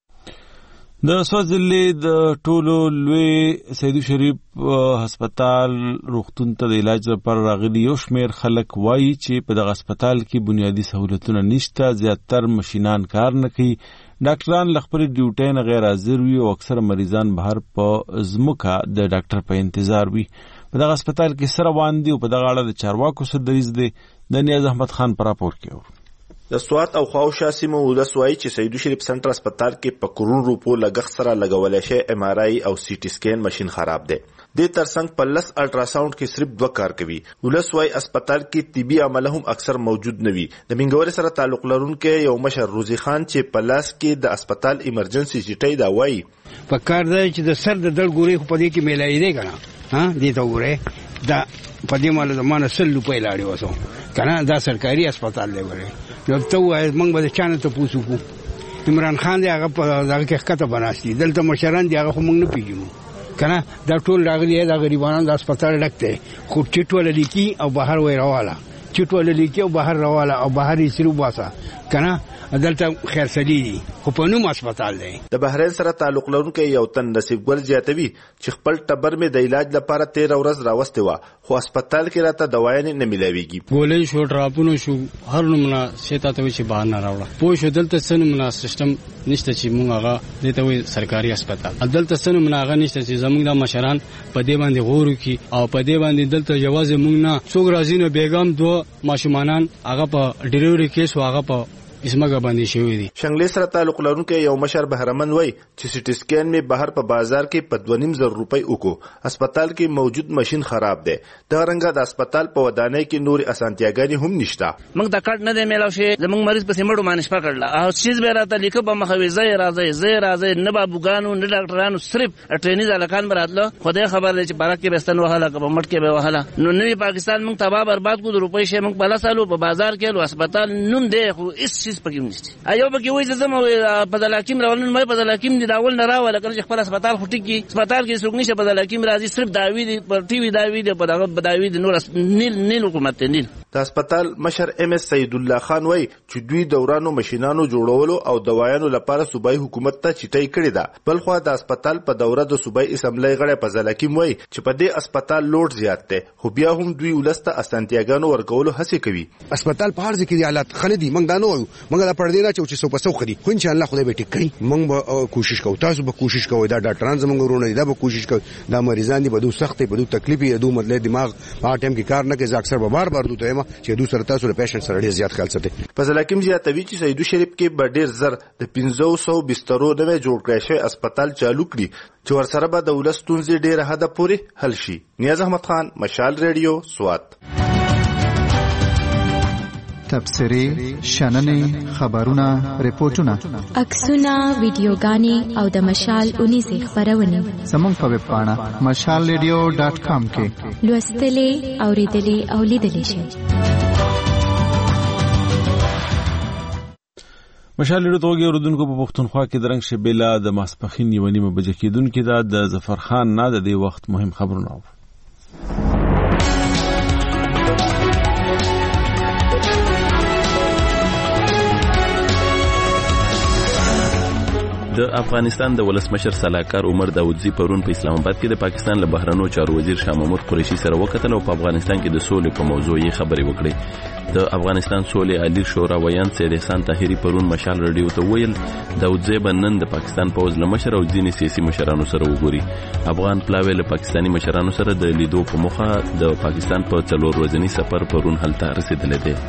S1: د سوځلې د ټولو لوی سیدو شریف هسپتال روغتون ته د علاج لپاره راغلي یو شمېر خلک وایي چې په دغه هسپتال کې بنیادي سهولتونه نشته زیاتر مشینان کار نه کوي ډاکټران له خپل ډیوټۍ نه غیر حاضر وي او اکثر مریضان بهر په ځمکه د ډاکټر په انتظار وي په دغه هسپتال کې سره روان دي او په دغه اړه د چارواکو سره دریځ دی د نیاز احمد خان په راپور کې
S19: د سوات او خواوشا سیمو ولس وایي چې سیدو شریف سنټر هسپتال کې په کرون روپو لګښت سره لګولی شوی ایم آر آی او سی ټي سکین ماشین خراب دی دې ترڅنګ په لس الټراساوند کې صرف دوه کار کوي ولس وایي هسپتال کې طبي عمله هم اکثر موجود نه وي د منګورې سره تعلق لرونکي یو مشر روزي خان چې په لاس کې د هسپتال ایمرجنسي چټۍ دا وایي
S20: په کار دی چې د سر د درد ګوري خو په دې کې میلای دی کنه ها دې ته وګوره دا په دې مال زمانه سل روپۍ لاړې وسو کنه دا سرکاري هسپتال دی وګوره نو ته وایې موږ به چانه ته پوسو کو عمران خان دی هغه په دغه کې ښکته بناستي دلته مشران دی هغه خو موږ نه پیژنو کنه دا ټول راغلي دا غریبانو د هسپتال ډک دی خو ټیټ ولا لیکي او بهر وای راواله ټیټ ولا لیکي او بهر راواله او بهر یې سرو باسه کنه دلته خیر سلی دي خو په نوم هسپتال دی
S19: د بحرین سره تعلق لرونکي یو تن نصیب ګل زیاتوي چې خپل ټبر مې د علاج لپاره تیره ورځ راوستې وه خو هسپتال کې راته دوايانې نه میلاویږي
S8: ګولۍ شو ډراپونه شو هر نومونه شیطه ته وي چې بهر نه راوړه پوه شو دلته څه نومونه سیسټم نشته چې موږ هغه دې ته وایي سرکاري هسپتال دلته څه نومونه هغه نشته چې زموږ د مشران په دې باندې غور وکړي او په دې باندې دلته یوازې موږ نه څوک راځي نو بیګم دوه ماشومانان هغه په ډیلیوري کیس او هغه په اسمګه باندې شوی دي
S19: شنګلې سره تعلق لرونکي یو مشر بهرمن وای چې سي ټي سکین می بهر په بازار کې په دوه نیم زر روپۍ وکړو هسپتال کې موجود ماشين خراب دی دا رنګه د هسپتال په ودانۍ کې نوري اسانتیاګانې هم نشته
S21: موږ د کارت نه دی میلاو شي زموږ مریض په سیمړو باندې شپه کړل او چیز به راته لیکو په مخوي زې راځي زې راځي نه بابوګانو نه ډاکټرانو صرف ټرینینګ الکان براتلو خدای خبر دی چې بارک کې بستن وهاله په مټ کې به وهاله نو نوې پاکستان موږ تباہ برباد کو د روپۍ شي موږ بل سالو په بازار کې لو هسپتال نوم دی خو هیڅ چیز پکې نشته ایو به کې وای چې زمو په دلاکیم راولن مې په دلاکیم دی داول نه راول کله چې خپل هسپتال خټی کی هسپتال کې څوک نشه په دلاکیم راځي صرف داوی دی پر ټي وي داوی دی په دغه داوی دی نور نیل نیل حکومت نیل
S19: د هسپتال مشر ام اس سید الله خان وای چې دوی دورانو ماشينانو جوړولو او دوايانو لپاره صوبایي حکومت ته چټای کړی ده بل خو د هسپتال په دوره د صوبایي اسمبلی غړي په دلاکیم وای چې په دې هسپتال لوډ زیات دی خو بیا هم دوی ولسته اسانتیاګانو ورکولو هڅه کوي
S22: هسپتال په هر ځای کې حالات خلدي موږ دا نه وایو موږ دا پړ دی نه چې څه په څو خدي خو ان شاء الله خدای به ټیک کړي موږ به کوشش کوو تاسو به کوشش کوئ دا ډاکټران زموږ ورونه دي دا به کوشش کوي دا مریضان دي به دوه سختي به دوه تکلیفي دوه مطلب دماغ په ټیم کې کار نه کوي اکثر به بار بار دوته ما چې دوه سره تاسو له پیشنټ سره ډیر زیات خیال ساتي
S19: په ځلکم زیاتوي چې سیدو شریف کې به ډیر زر د پنځه سوه بسترو نوې جوړ کړی شوی هسپتال چالو کړي چې ورسره به د ولس ستونزې ډیره حده پورې حل شي نیاز احمد خان مشال ریډیو سوات
S2: تبصرې، شننې، خبرونه، ریپورتونه،
S6: عکسونه، ویډیوګانې او د مشال اونیزې خپرونې
S2: زموږ په ویب پاڼه مشال ریډیو ډاټ کام کې
S6: لوستلې، اوریدلې او لیدلې شئ.
S1: مشال ریډیو توګه اوردونکو په پښتونخوا کې درنګ شبیلا د ماسپخین یو نیمه بجې کېدونکې ده. د ظفر خان نه د دې وخت مهم خبرونه و.
S23: د افغانستان د ولسمشر سلاکار عمر داودزی پرون په اسلام آباد کې د پاکستان له بهرنیو چارو وزیر شاه محمود قریشي سره وکتل او په افغانستان کې د سولې په موضوع یې خبرې وکړې. د افغانستان سولې عالی شورا ویان سید احسان طاهری پرون مشال رادیو ته ویل داودزی بنن د پاکستان پوز له مشر او ځینې سیاسي مشرانو سره وګوري. افغان پلاوی له پاکستاني مشرانو سره د لیدو په موخه د پاکستان په څلور ورځنی سفر پرون هلته رسیدلی دی.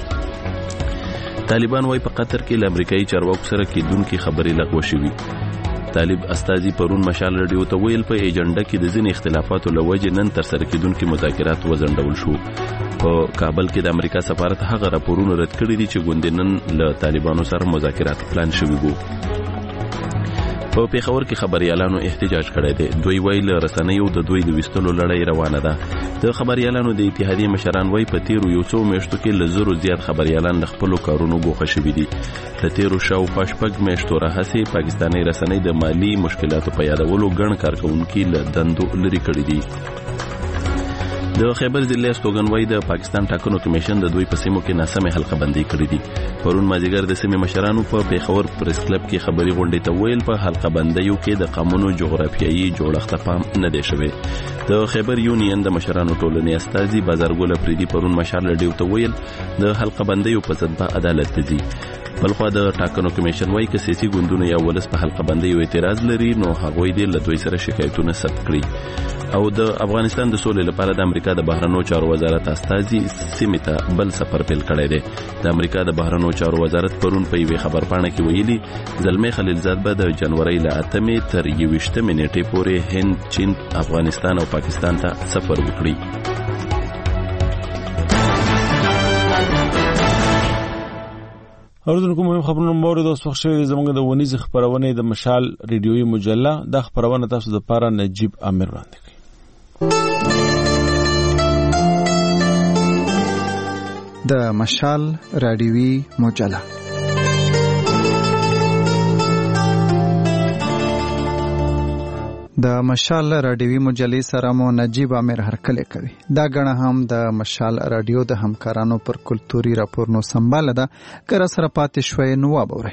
S23: طالبان وايي په قطر کې له امریکایي چارواکو سره کېدونکې خبرې لغوه شوې. طالب استازي پرون مشال رادیو ته ویل په ایجنډا کې د ځینې اختلافاتو له وجې نن ترسره کېدونکې مذاکرات وځنډول شو. په کابل کې د امریکا سفارت هغه راپورونه رد کړي دي چې ګوندې نن له طالبانو سره مذاکرات پلان شوي وو. په پیښور کې خبريالانو احتجاج کړی دی. دوی ویل رسنیو د دوی د وستلو لړۍ روانه ده. د خبريالانو د اتحادیې مشران وایي په تیرو یو څو میاشتو کې له زرو زیات خبريالان له خپلو کارونو ګوښه شوي دي. د تیرو شاوخوا شپږ میاشتو راهیسې پاکستاني رسنۍ د مالي مشکلاتو په یادولو ګڼ کارکوونکي له دندو لرې کړي دي. د خیبر ضلع استوګنوي د پاکستان ټاکنو کمیشن د دوی په سیمو کې ناسمه حلقه بندي کړې دي. پرون مازیګر د سیمې مشرانو په پیښور پریس کلب کې خبري غونډې ته ویل په حلقه بندیو کې د قانونو جغرافیایي جوړښت پام نه دی شوی. د خیبر یونین د مشرانو ټولنې استازي بازارګل افریدي پرون مشال لډیو ته ویل د حلقه بندیو په ضد به عدالت دي. بلخوا د ټاکنو کمیشن وايي چې سیاسي ګوندونه یا ولس په حلقه بندیو اعتراض لري نو هغه دې له دوی سره شکایتونه ثبت کړي. او د افغانستان د سولې لپاره د امریکا د بهرنیو چارو وزارت استازي سیمې ته بل سفر پیل کړی دی. د امریکا د بهرنیو چارو وزارت پرون په یوې خبرپاڼه کې ویلي زلمی خلیلزاد به د جنوري له اتمې تر یوویشتمې نیټې پورې هند، چین، افغانستان او پاکستان ته سفر وکړي.
S1: اوردونکو مهم خبرونه مورد اوس وخت شوی زموږ د ونیز خبرونه د مشال ریډیوي مجله د خبرونه تاسو د پاره نجیب امیر وړاندې کوي.
S2: د مشال ریډیوي مجله د مشال رادیوي مجلې سره مو نجیب امیر هرکلی کوي. دا غنه هم د مشال رادیو د همکارانو پر کلتوري راپورنو سمباله ده که را سره پاتې شوي نو وابورئ.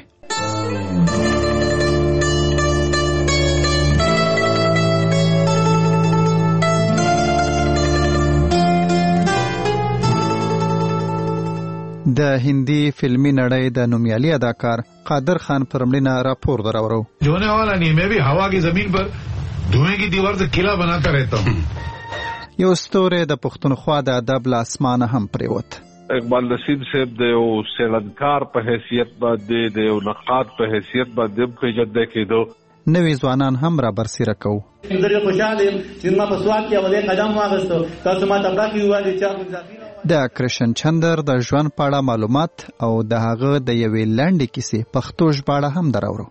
S2: د هندي فلمي نړۍ د نومیالي اداکار قادر خان پر مړینه راپور دراورو.
S24: جونے والا نہیں، میں بھی ہوا کی زمین پر دھوئیں کی دیوار سے قلعہ بناتا رہتا ہوں.
S2: یو ستوره د پښتونخوا د ادب له اسمانه هم پریوت.
S14: اقبال نصیب صاحب د یو سیلانکار په حیثیت باندې د یو نقاد په حیثیت باندې په جده کېدو
S2: نوی ځوانان هم را برسیره کو.
S25: زه خوشاله یم چې ما په سواد کې اولې قدم واغستو. تاسو ما ته برکې ووایي چې
S2: د کرشن چندر د ژوند په اړه معلومات او د هغه د یوې لنډې کیسې پښتو ژباړه هم دراورو.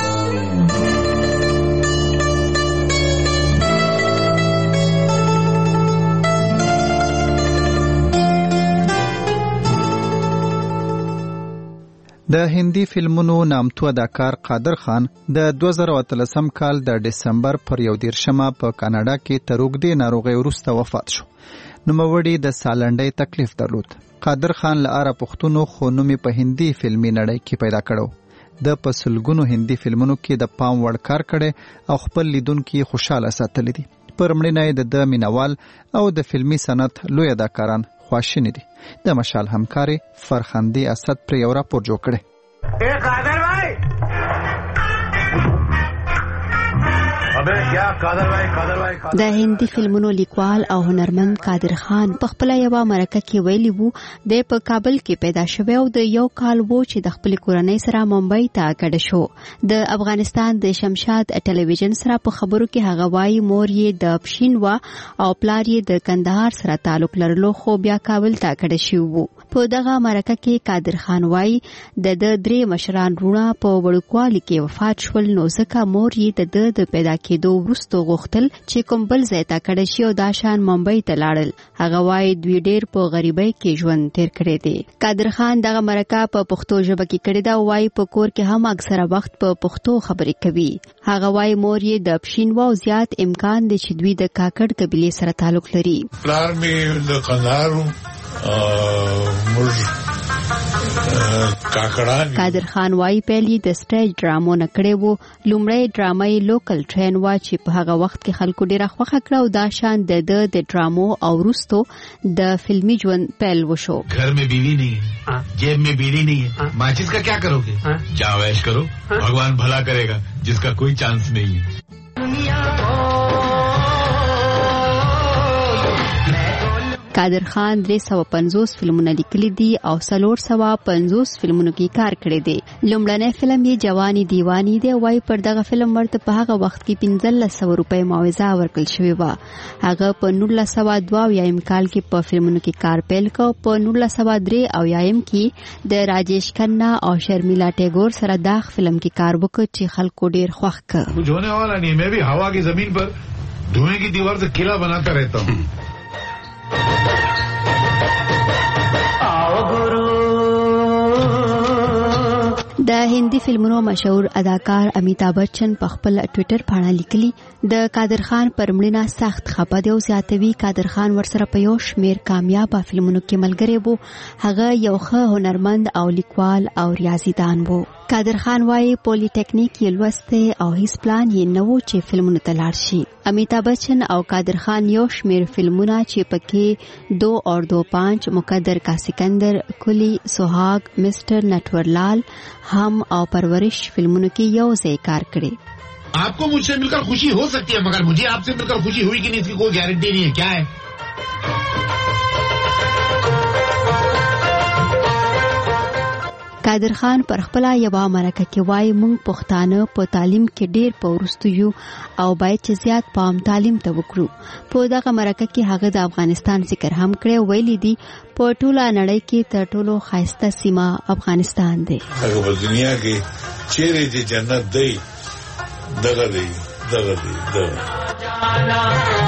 S2: د هندي فلمونو نامتو اداکار قادر خان د دوه زره اتلسم کال د دسمبر پر یو دیرشمه په کاناډا کې تر اوږدې ناروغۍ وروسته وفات شو. نوموړي د سالنډۍ تکلیف درلود. قادر خان له اره پښتونو خو نوم په هندي فلمي نړۍ کې پیدا کړو. د په سلګونو هندي فلمونو کې د پام وړ کار کړي او خپل لیدونکي خوشاله ساتلي دي. پر مړینه د د مینوال او د فلمي صنعت لوی اداکاران خواشیني دي. د مشال همکاري فرخندي اسد پر یو راپور جوړ کړي.
S25: اے قادر بھائی
S26: د هندي فلمونو لیکوال او هنرمند قادر خان په خپل یو مرکه کې ویلي وو د په کابل کې پیدا شوی او د یو کال وو چې د خپل کورنۍ سره ممبئی ته کډه شو. د افغانستان د شمشاد ټلویزیون سره په خبرو کې هغه وایي مور یې د پښین وا او پلار یې د کندهار سره تعلق لرلو خو بیا کابل ته کډه شو. په دغه مرکه کې قادر خان وایي د د درې مشران رونه په وړوکوالي کې وفات شول، نو ځکه مور یې د د د پیدا کېدو وروسته غوښتل چې کوم بل ځای ته کډه شي او دا شان ممبئی ته لاړل. هغه وایي دوی ډېر په غریبۍ کې ژوند تیر کړی دی. قادر خان دغه مرکه په پښتو ژبه کې کړې ده او وایي په کور کې هم اکثره وخت په پښتو خبرې کوي. هغه وایي مور یې د پښینوا او زیات امکان دی چې دوی د کاکړ قبیلې سره تعلق لري.
S24: پلار مې د قندهار
S26: قادر خان وایي پیلي د سټیج ډرامو نه کړی وو. لومړی ډرامه یې لوکل ټرین وا چې په هغه وخت کې خلکو ډېره خوښه کړه او دا شان د د د ډرامو او وروستو د فلمي ژوند پیل وشو.
S24: घर में बीवी नहीं है, जेब में बीड़ी नहीं है, माचिस का क्या करोगे? जाओ ऐश करो, भगवान भला करेगा जिसका कोई चांस नहीं है.
S26: قادر خان درې سوه پنځوس فلمونه لیکلي دي او څلور سوه پنځوس فلمونو کې کار کړی دی. لومړنی فلم یې جوانی دیوانی دی. وایي پر دغه فلم ورته په هغه وخت کې پنځلس سوه روپۍ معاوضه ورکړل شوې وه. هغه په نولس سوه دوه اویایم کال کې په فلمونو کې کار پیل کړ. په نولس سوه درې اویایم کې د راجیش کھنہ او شرمیلا ټیګور سره داغ فلم کې کار وکړ چې خلکو ډېر خوښ کړ.
S24: کچھ ہونے والا نہیں, میں بھی ہوا کی زمین پر دھوئیں کی دیوار سے قلعہ بناتا رہتا ہوں. د
S26: هندي فلمونو مشهور اداکار امیتابھ بچن په خپل ټوئیټر باندې لیکلي د قادر خان پر مړینه سخت خپه دی او زیاتوي قادر خان ورسره په یو شمیر کامیابه فلمونو کې ملګری وو. هغه یو ښه هنرمند او لیکوال او ریاضیدان وو. قادر خان وایي پولی ټیکنیک یې لوسته او هیڅ پلان یې نه و چې فلمونو ته لاړ شي. امیتابھ بچن او قادر خان یو شمیر فلمونه چې پکې دو اور دو پانچ، مقدر کا سکندر، کلی، سوهاگ، مسٹر نٹورلال، हम और परवरिश फिल्मों की यो से कार करे.
S24: आपको मुझसे मिलकर खुशी हो सकती है, मगर मुझे आपसे मिलकर खुशी हुई कि नहीं इसकी कोई गारंटी नहीं है. क्या है?
S26: قادر خان پر خپل یوه مرکه کې وایي موږ پښتانه په تعلیم کې ډېر په وروسته یو او باید چې زیات پام تعلیم ته وکړو. په دغه مرکه کې هغه د افغانستان ذکر هم کړی. ویلي دي په ټوله نړۍ کې تر ټولو ښایسته سیمه افغانستان دی.
S24: هغه په دنیا کې چیرې چې جنت دی دغه دی دغه دی دغه.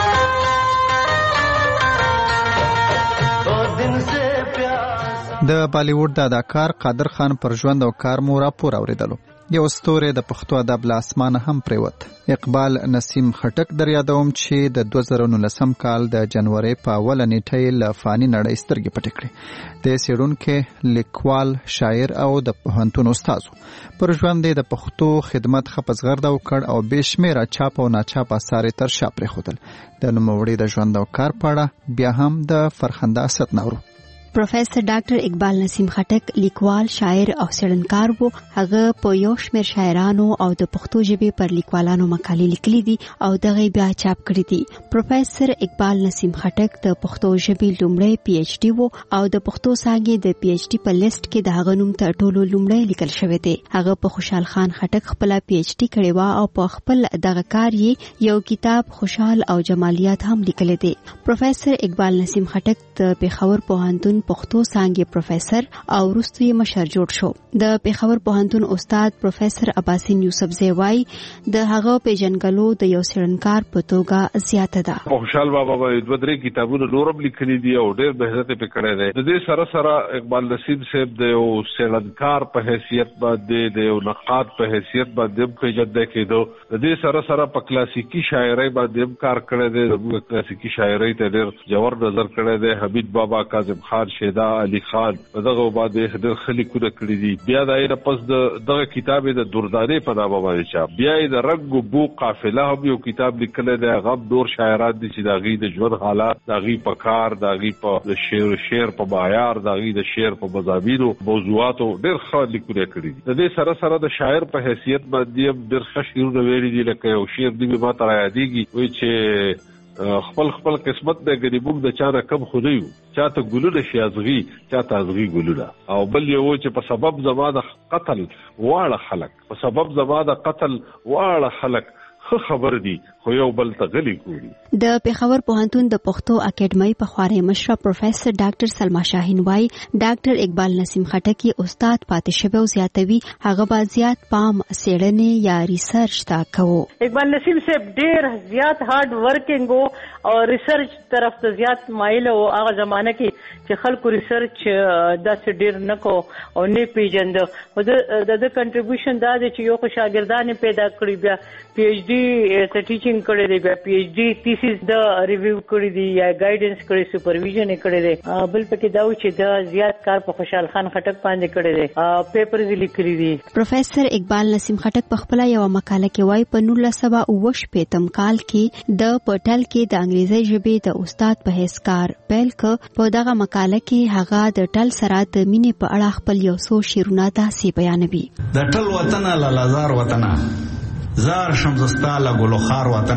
S2: د بالیووډ د اداکار قادر خان پر ژوند او کار مو راپور اوریدلو. یو ستوری د پښتو ادب له اسمانه هم پریوت. اقبال نسیم خټک در یادوم چې د دوه زره نولسم کال د جنوري په اوله نیټه له فاني نړۍ سترګې پټې کړې. د څېړونکي، لیکوال، شاعر او د پوهنتون استاد پر ژوند د پښتو خدمت خپزغرده وکړ او بشمیره چاپ او ناچاپ اثار تر شا پرېښودل. د نوموړي د ژوند او کار په اړه بیا هم د فرخنده اسد نورو.
S26: پروفیسر ډاکټر اقبال نسیم خټک لیکوال، شاعر او څېړنکار وو. هغه په یو شمېر شاعرانو او د پښتو ژبې پر لیکوالانو مقالې لیکلي دي او دغه بیا چاپ کړي دي. پروفیسر اقبال نسیم خټک د پښتو ژبې لومړی پی ایچ ډي وو او د پښتو څانګې د پی ایچ ډي په لیست کې د هغه نوم تر ټولو لومړی لیکل شوی دی. هغه په خوشحال خان خټک خپل پی ایچ ډي کړی و او په خپل دغه کار یې یو کتاب خوشحال او جمالیات هم لیکلی دی. پروفیسر اقبال نسیم خټک د پېښور پوهنتون پښتو څانګې پروفیسر او وروسته یې مشر جوړ شو. د پېښور پوهنتون استاد پروفیسر عباسین یوسفزی وایي د هغه پیژنګلو د یو څېړنکار په توګه زیاته ده.
S14: خوشحال بابا باندې دوه درې کتابونه نورم لیکلي دي او ډېر بهزت یې کړی دی. د دې سره سره اقبال نسیم صاحب د یو څېړنکار په حیثیت باندې د یو نقاد په حیثیت باندې هم پیژندل کېدو. د دې سره سره په کلاسیکي شاعرۍ باندې هم کار کړی دی. د کلاسیکي شاعرۍ ته ډېر ژور نظر کړی دی. حمید بابا، کاظم خان شیدا، علي خان دغه باندې ډېر ښه لیکونه کړي دي. بیا د ایره پس د دغه کتاب د دردانې په نامه باندې چاپ. بیا یې د رنګ و بو قافله هم یو کتاب لیکلی دی. هغه نور شاعران دي چې د هغوی د ژوند حالات، د هغوی په کار، د هغوی په شعر شعر په معیار، د هغوی د شعر په مضامینو موضوعاتو ډېر ښه لیکونه کړي دي. د دې سره سره د شاعر په حیثیت باندې هم ډېر ښه شعرونه ویلي دي. لکه یو شعر دی ما ته رایادېږي، وایي چې خپل خپل قسمت دی ګنې موږ د چا نه کم خو نه یو. چاته ګلونه شي ازغي، چاته ازغي ګلونه. او بل یو چې په سبب زما د قتل واړه خلک، په سبب زما د قتل واړه خلک
S13: ښه خبر دي خو یو بل ته غلي ګوري.
S26: د پېښور پوهنتون د پښتو اکیډمۍ په خواري مشره پروفیسور ډاکټر سلما شاهین وايي ډاکټر اقبال نسیم خټک استاد پاتې شوی او زیاتوي هغه به زیات پام څېړنې یا ریسرچ تا کوو.
S3: اقبال نسیم صاحب ډېر زیات هارد ورکینګ او ریسرچ طرف ته زیات مایل او هغه زمانه کې چې خلکو ریسرچ داسې ډېر نه کو او نه پیژند. د د کنټریبیوشن دا دی چې یو خو شاګردان پیدا کړی بیا پی ایچ ډي ته ټیچینګ کړی دی بیا پی ایچ ډي تھیسیس د ریویو کړی دی یا ګایډنس کړی سپرویژن کړی دی. بل پکې دا و چې د زیات کار په خوشحال خان خټک باندې کړی دی پیپرز لیکلي دي.
S26: پروفیسور اقبال نسیم خټک په خپل یو مقاله کې وایي په نولس سوه اوه شپېتم کال کې د پټل کې د انګریزي ژبې د استاد په حیث کار پیل کړ. په دغه مقاله کې هغه د ټل سره د مینې په اړه خپل یو څو شعرونه داسې بیانوي.
S4: د ټل وطن لالازار وطن زار شمزستا لګلوخار وطن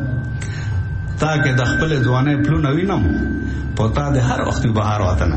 S4: تا کې د خپل ځواني پلونه وینم پوتا د هر وخت بهار وطن.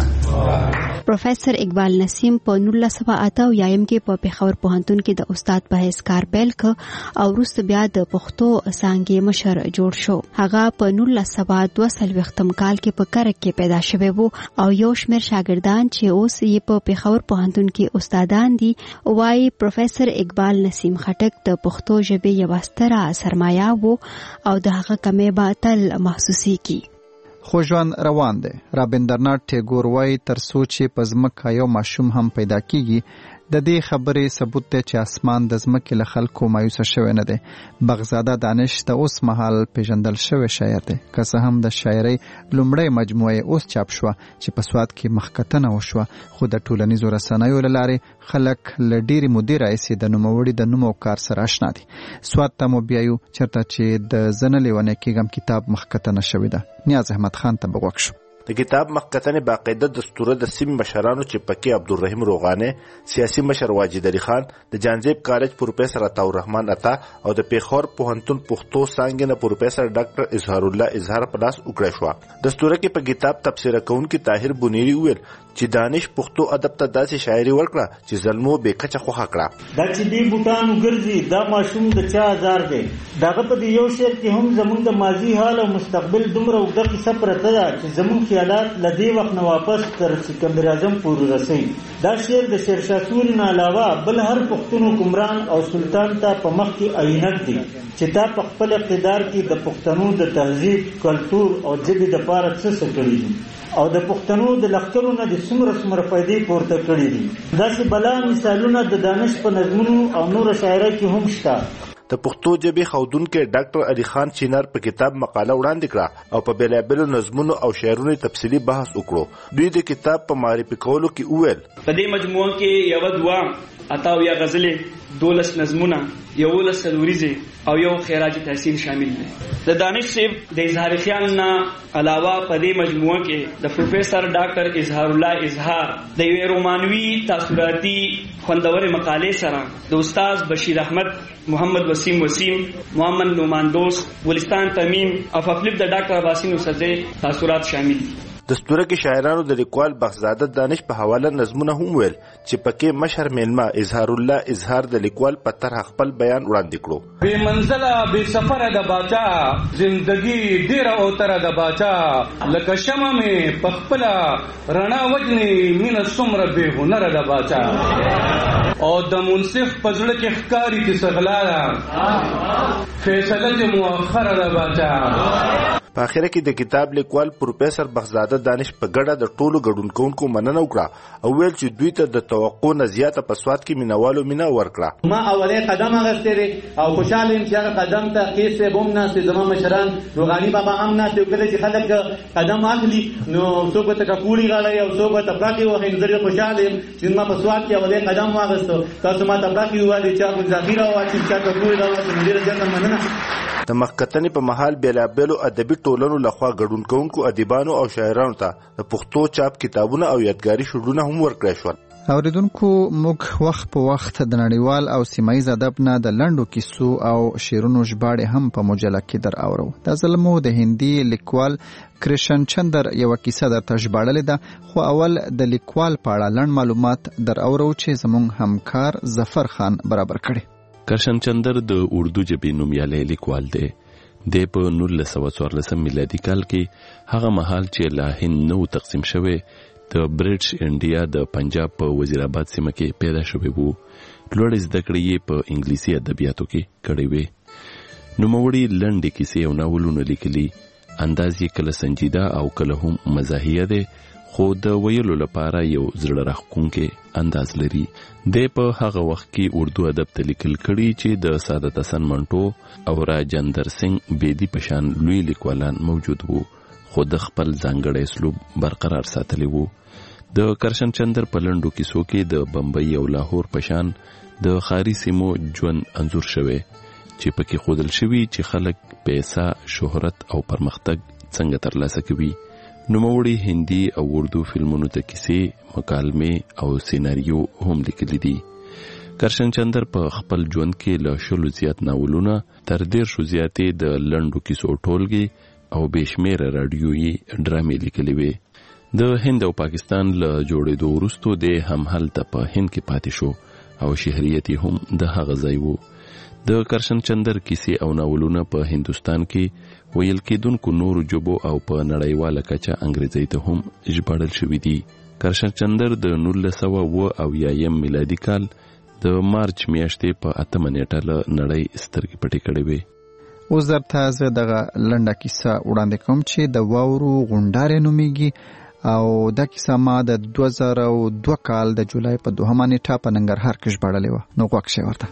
S26: پروفیسور اقبال نسیم په نولس سوه اته اویایم کې په پېښور پوهنتون کې د استاد په حیث کار پیل کړ او وروسته بیا د پښتو څانګې مشر جوړ شو. هغه په نولس سوه دوه څلوېښتم کال کې په کرک کې پیدا شوی وو او یو شمېر شاګردان چې اوس یې په پېښور پوهنتون کې استادان دي وایي پروفیسور اقبال نسیم خټک د پښتو ژبې یوه ستره سرمایه وو او د هغه کمې به تل محسوسېږي.
S2: خو ژوند روان دی. رابندرناټ ټیګور وایي تر څو چې په ځمکه یو ماشوم هم پیدا کیږي د دې خبرې ثبوت دی چې اسمان د ځمکې له خلکو مایوسه شوی نه دی. بغزاده دانش د اوس مهال پیژندل شوی شاعر دی که څه هم د شاعرۍ لومړۍ مجموعه اوس چاپ شوه چې په سواد کې مخکتنه وشوه خو د ټولنیزو رسنیو له لارې خلک له ډېرې مودې راهیسې د نوموړي د نوم او کار سره اشنا دي. سواد ته مو بیایو چېرته چې د زه نه لیونی کېږم کتاب مخکتنه شوی ده. نیاز احمد خان ته به غوږ شو.
S19: د کتاب مخکتنې باقاعده دستوره د سیمې مشرانو چې پکې عبدالرحیم روغانه، سیاسي مشر واجد علي خان، د جانزیب کالج پروفیسور عطاء الرحمن عطا او د پیښور پوهنتون پښتو څانګې نه پروفیسور ډاکټر اظهار الله اظهار په لاس وکړه شو. دستوره کې په کتاب تبصره کوونکي طاهر بنيري وویل چې دانش پښتو ادب ته داسې شاعري ورکړه چې زلمو بې کچه خوښه کړه.
S25: دا چې دی بوټانو ګرځي دا ماشوم د چا ازار دی. دغه په دې یو شعر کې هم زموږ د ماضي حال او مستقبل دومره اوږده کیسه پرته ده چې زموږ خیالات له دې وخت نه واپس تر سکندر اعظم پورې رسوي. دا شعر د شیرشاه سوري نه علاوه بل هر پښتون حکمران او سلطان ته په مخ کې عینک دی چې تا په خپل اقتدار کې د پښتنو د تهذیب، کلتور او ژبې دپاره څه څه کړي دي او د پښتنو د لښکرو نه د څومره څومره فایدې پورته کړي دي. داسې بلا مثالونه د دانش په نظمونو او نوره شاعرۍ کې هم شته.
S19: د پښتو ژبې ښودونکی ډاکټر علي خان چینار په کتاب مقاله وړاندې کړه او په بېلابېلو نظمونو او شعرونو تفصیلي بحث وکړو. دوی د کتاب په معرفي کولو کې وویل
S5: په دې مجموعه کې یوه دوه اتاویا غزلې، دولس نظمونه، یولس څلوریزې او یو خیراج تحسین شامل دي. د دانش صاحب د اظهار خیال نه علاوه په دې مجموعه کې د پروفیسور ډاکټر اظهار الله اظهار د یوې رومانوي تاثراتي خوندورې مقالې سره د استاد بشیر احمد، محمد وسیم وسیم، محمد نومان دوست، ولستان تمیم او فلپ د ډاکټر عباسین اسدی تاثرات شامل دي.
S19: دستوره کې شاعرانو د لیکوال بغزاده دانش په حواله نظمونه هم ویل چې پکې مشهور میلمه اظهار الله اظهار د لیکوال په طرح خپل بیان وړاندې کړو.
S7: بے منزله بے سفره د باچا زندگی ډیره او تر د باچا لکه شمع مې په خپل رڼا وجني مینه څومره بے هنر د باچا او د منصف پزړه کې ښکاری کې سغلا فیصله دې مؤخره د باچا.
S19: په اخر کې د کتاب لیکوال پروفیسور بغزاده دانش په ګډه د ټولو ګډون کوونکو مننه وکړه او ویل چې دوی ته د توقع نه زیاته په سواد کې مینوالو مینه ورکړه.
S25: ما اولې قدم اخیستی دی او خوشحاله یم چې هغه قدم ته قیس صاحب هم ناست دی، زما مشران روغاني بابا هم ناست دی. کله چې خلک قدم اخلي نو څوک به ته کپوړي غاړی او څوک به ته پراکې وهي. نو زه خوشحاله یم چې ما په سواد کې اولې قدم واخیستو. تاسو ما ته پراکې ووایئ چا ګلزاخي راواچي چا کپوړي راواچي. نو ډېره زیاته مننه.
S19: د مخکتنې په مهال بیلابیلو ادبي ټولنو لخوا ګډون کوونکو ادیبانو او شاعرانو ته د پښتو چاپ کتابونه او یادګاري شعرونه هم ورکړای شول.
S2: اوریدونکو موږ وخت په وخت د نړیوال او سیمایي ادب نه د لنډو کیسو او شعرونو ژباړې هم په مجله کې در اورو. دا ځل مو د هندي لیکوال کرشن چندر یو کیسه درته ژباړلې ده خو اول د لیکوال په اړه لنډ معلومات در اورو چې زموږ همکار ظفر خان برابر کړي.
S23: کرشن چندر د اردو ژبې نومیالی لیکوال دی. دی په نولس سوه څوارلسم میلادي کال کې هغه مهال چې لا هند نه و تقسیم شوی د برټش انډیا د پنجاب په وزیر آباد سیمه کې پیدا شوی وو. لوړې زده کړې یې په انګلیسي ادبیاتو کې کړې وې. نوموړي لنډې کیسې او ناولونه لیکلي. انداز یې کله سنجیده او کله هم مزاحیه دی، خو د ویلو لپاره یو زړه راښکونکی انداز لري. دی په هغه وخت کې اردو ادب ته لیکل کړي چې د سعادت حسن منټو او راجندر سنگ بیدی په شان لوی لیکوالان موجود وو، خو د خپل ځانګړی اسلوب برقرار ساتلی وو. د کرشن چندر په لنډو کیسو کې د بمبئی او لاهور په شان د ښاري سیمو ژوند انځور شوی چې پکې ښودل شوي چې خلک پیسه، شهرت او پرمختګ څنګه ترلاسه کوي. نوموړي هندي او اردو فلمونو ته کیسې، مکالمې او سیناریو هم لیکلي دي. کرشن چندر په خپل ژوند کې له شلو زیات ناولونه، تر دیرشو زیاتې د لنډو کیسو ټولګې او بېشمېره راډیويي ډرامې لیکلې وې. د هند او پاکستان له جوړېدو وروستو دی هم هلته په هند کې پاتې شو او شهریت یې هم د هغه ځای وو. د کرشن چندر کیسې او ناولونه په هندوستان کې ویل کېدونکو نورو ژبو او په نړیواله کچه انګریزي ته هم ژباړل شوي دي. کرشن چندر د نولس سوه اوه اویایم میلادي کال د مارچ میاشتې په اتمه نیټه له نړۍ سترګې پټې کړې وې.
S2: اوس درته زه دغه لنډه کیسه وړاندې کوم چې د واورو غونډارې نومیږي او دا کیسه ما د دوه زره دوه کال د جولای په دوهمه نیټه په ننګرهار کې ژباړلې وه. نو غوږ شئ ورته.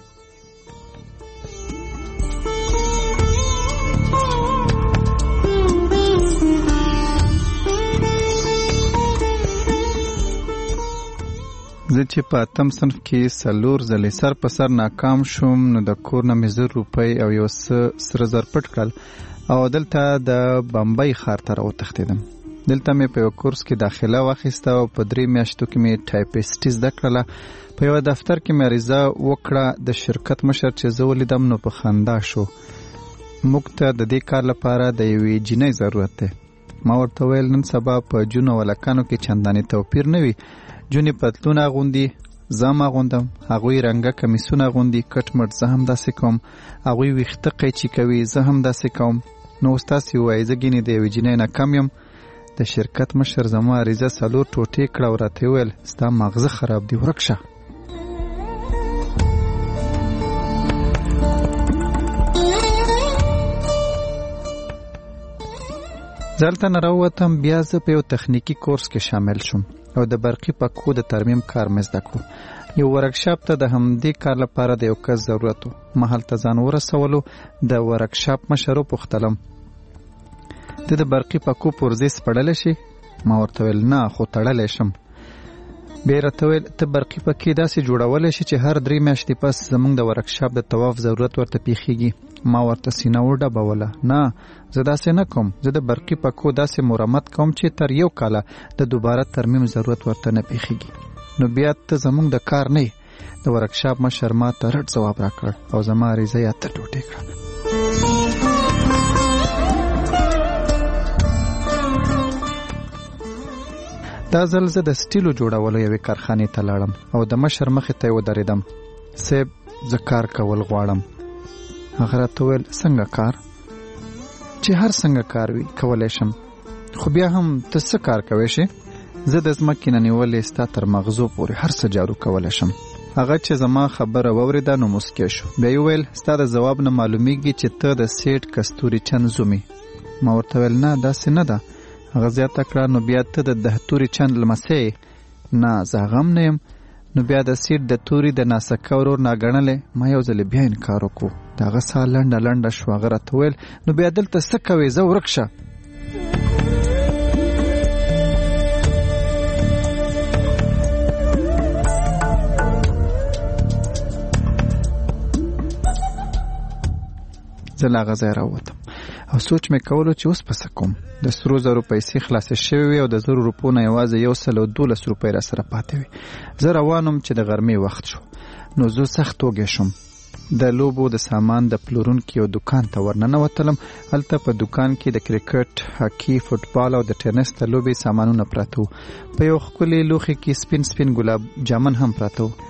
S2: زه چې په اتم صنف کې څلور ځلې سر په سر ناکام شوم، نو د کور نه مې زر روپۍ او یو څه سره زر پټ کړل او دلته د بمبئی ښار ته راوتښتېدم. دلته مې په یو کورس کې داخله واخیسته او په درې میاشتو کې مې ټایپسټي زده کړله. په یوه دفتر کې مې عریضه وکړه. د شرکت مشر چې زه ولیدم نو په خندا شو. موږ ته د دې کار لپاره د یوې جینۍ ضرورت دی. ما ورته ویل نن سبا په جونو او لکانو کې چندانې توپیر نه وي. جونې پتلون اغوندي، زه هم اغوندم. هغوی رنګه کمیسونه اغوندي، کټ مټ زه هم داسې کوم. هغوی ویښته قیچي کوي، زه هم داسې کوم. نو اوس تاسې ووایئ زه ګینې د یوې جینۍ نه کم یم؟ د شرکت مشر زما عریضه څلور ټوټې کړه او راته وویل ستا مغزه خراب دی، ورک شه. زه هلته نه راووتم. بیا زه په یو تخنیکي کورس کې شامل شوم او د برقي پکو د ترمیم کار مې زده کړو. یو ورکشاپ ته د همدې کار لپاره د یو کس ضرورت و. ما هلته ځان ورسولو. د ورکشاپ مشر وپوښتلم ته د برقي پکو پرزې سپړلی شي؟ ما ورته ویل نه، خو تړلی شم. بیا یې راته ویل ته برقي پکې داسې جوړولی شي چې هر درې میاشتې پس زموږ د ورکشاپ د طواف ضرورت ورته پیښیږي. ما ورته سینه وډبوله. نه، زه داسې نه کوم. زه د برقي پکو داسې مرمت کوم چې تر یو کاله د دوباره ترمیم ضرورت ورته نه پیښیږي. نو بیا ته زموږ د کار نه یې. د ورکشاپ مشر ما ته رټ ځواب راکړ او زما عریضه یې اته ټوټې کړه. دا ځل زه د سټیلو جوړولو یوې کارخانې ته لاړم او د مشر مخې ته یې ودرېدم. صاحب زه کار کول غواړم. هغه راته وویل څنګه کار؟ چې هر څنګه کار وي کولی شم. خو بیا هم ته څه کار کوی شې؟ زه د ځمکې نه نیولې ستا تر مغزو پورې هر څه جارو کولی شم. هغه چې زما خبره واورېده نو مسکی شو. بیا یې وویل ستا د ځواب نه معلومیږي چې ته د سیټ کستوري چند زوم یې. ما ورته ویل نه داسې نه ده. هغه زیاته کړه نو بیا ته د دهتوري چند لمسی یې؟ نه زه هغه هم نه یم. نو بیا د سیټ د توري د ناسکه ورور ناګڼلې. ما یو ځلې بیا انکار وکړو. د هغه ساه لنډه لنډه شوه. هغه راته ویل نو بیا دلته څه کوې؟ زه ورک شه. زه له هغه ځای راووتم او سوچ مې کولو چې اوس به څه کوم. د سرو زرو پیسې خلاصې شوې وې او د زرو روپو نه یوازې یو سل او دولس روپۍ را سره پاتې وې. زه روانم چې د غرمې وخت شو. نو زه سخت وږی شوم. د لوبو د سامان د پلورونکي یو دکان ته ورننوتلم. هلته په دکان کې د کرکټ، هاکي، فوټبال او د ټینس د لوبې سامانونه پراته وو. په یو ښکلي لوښي کې سپین سپین ګلاب جامن هم پراته وو.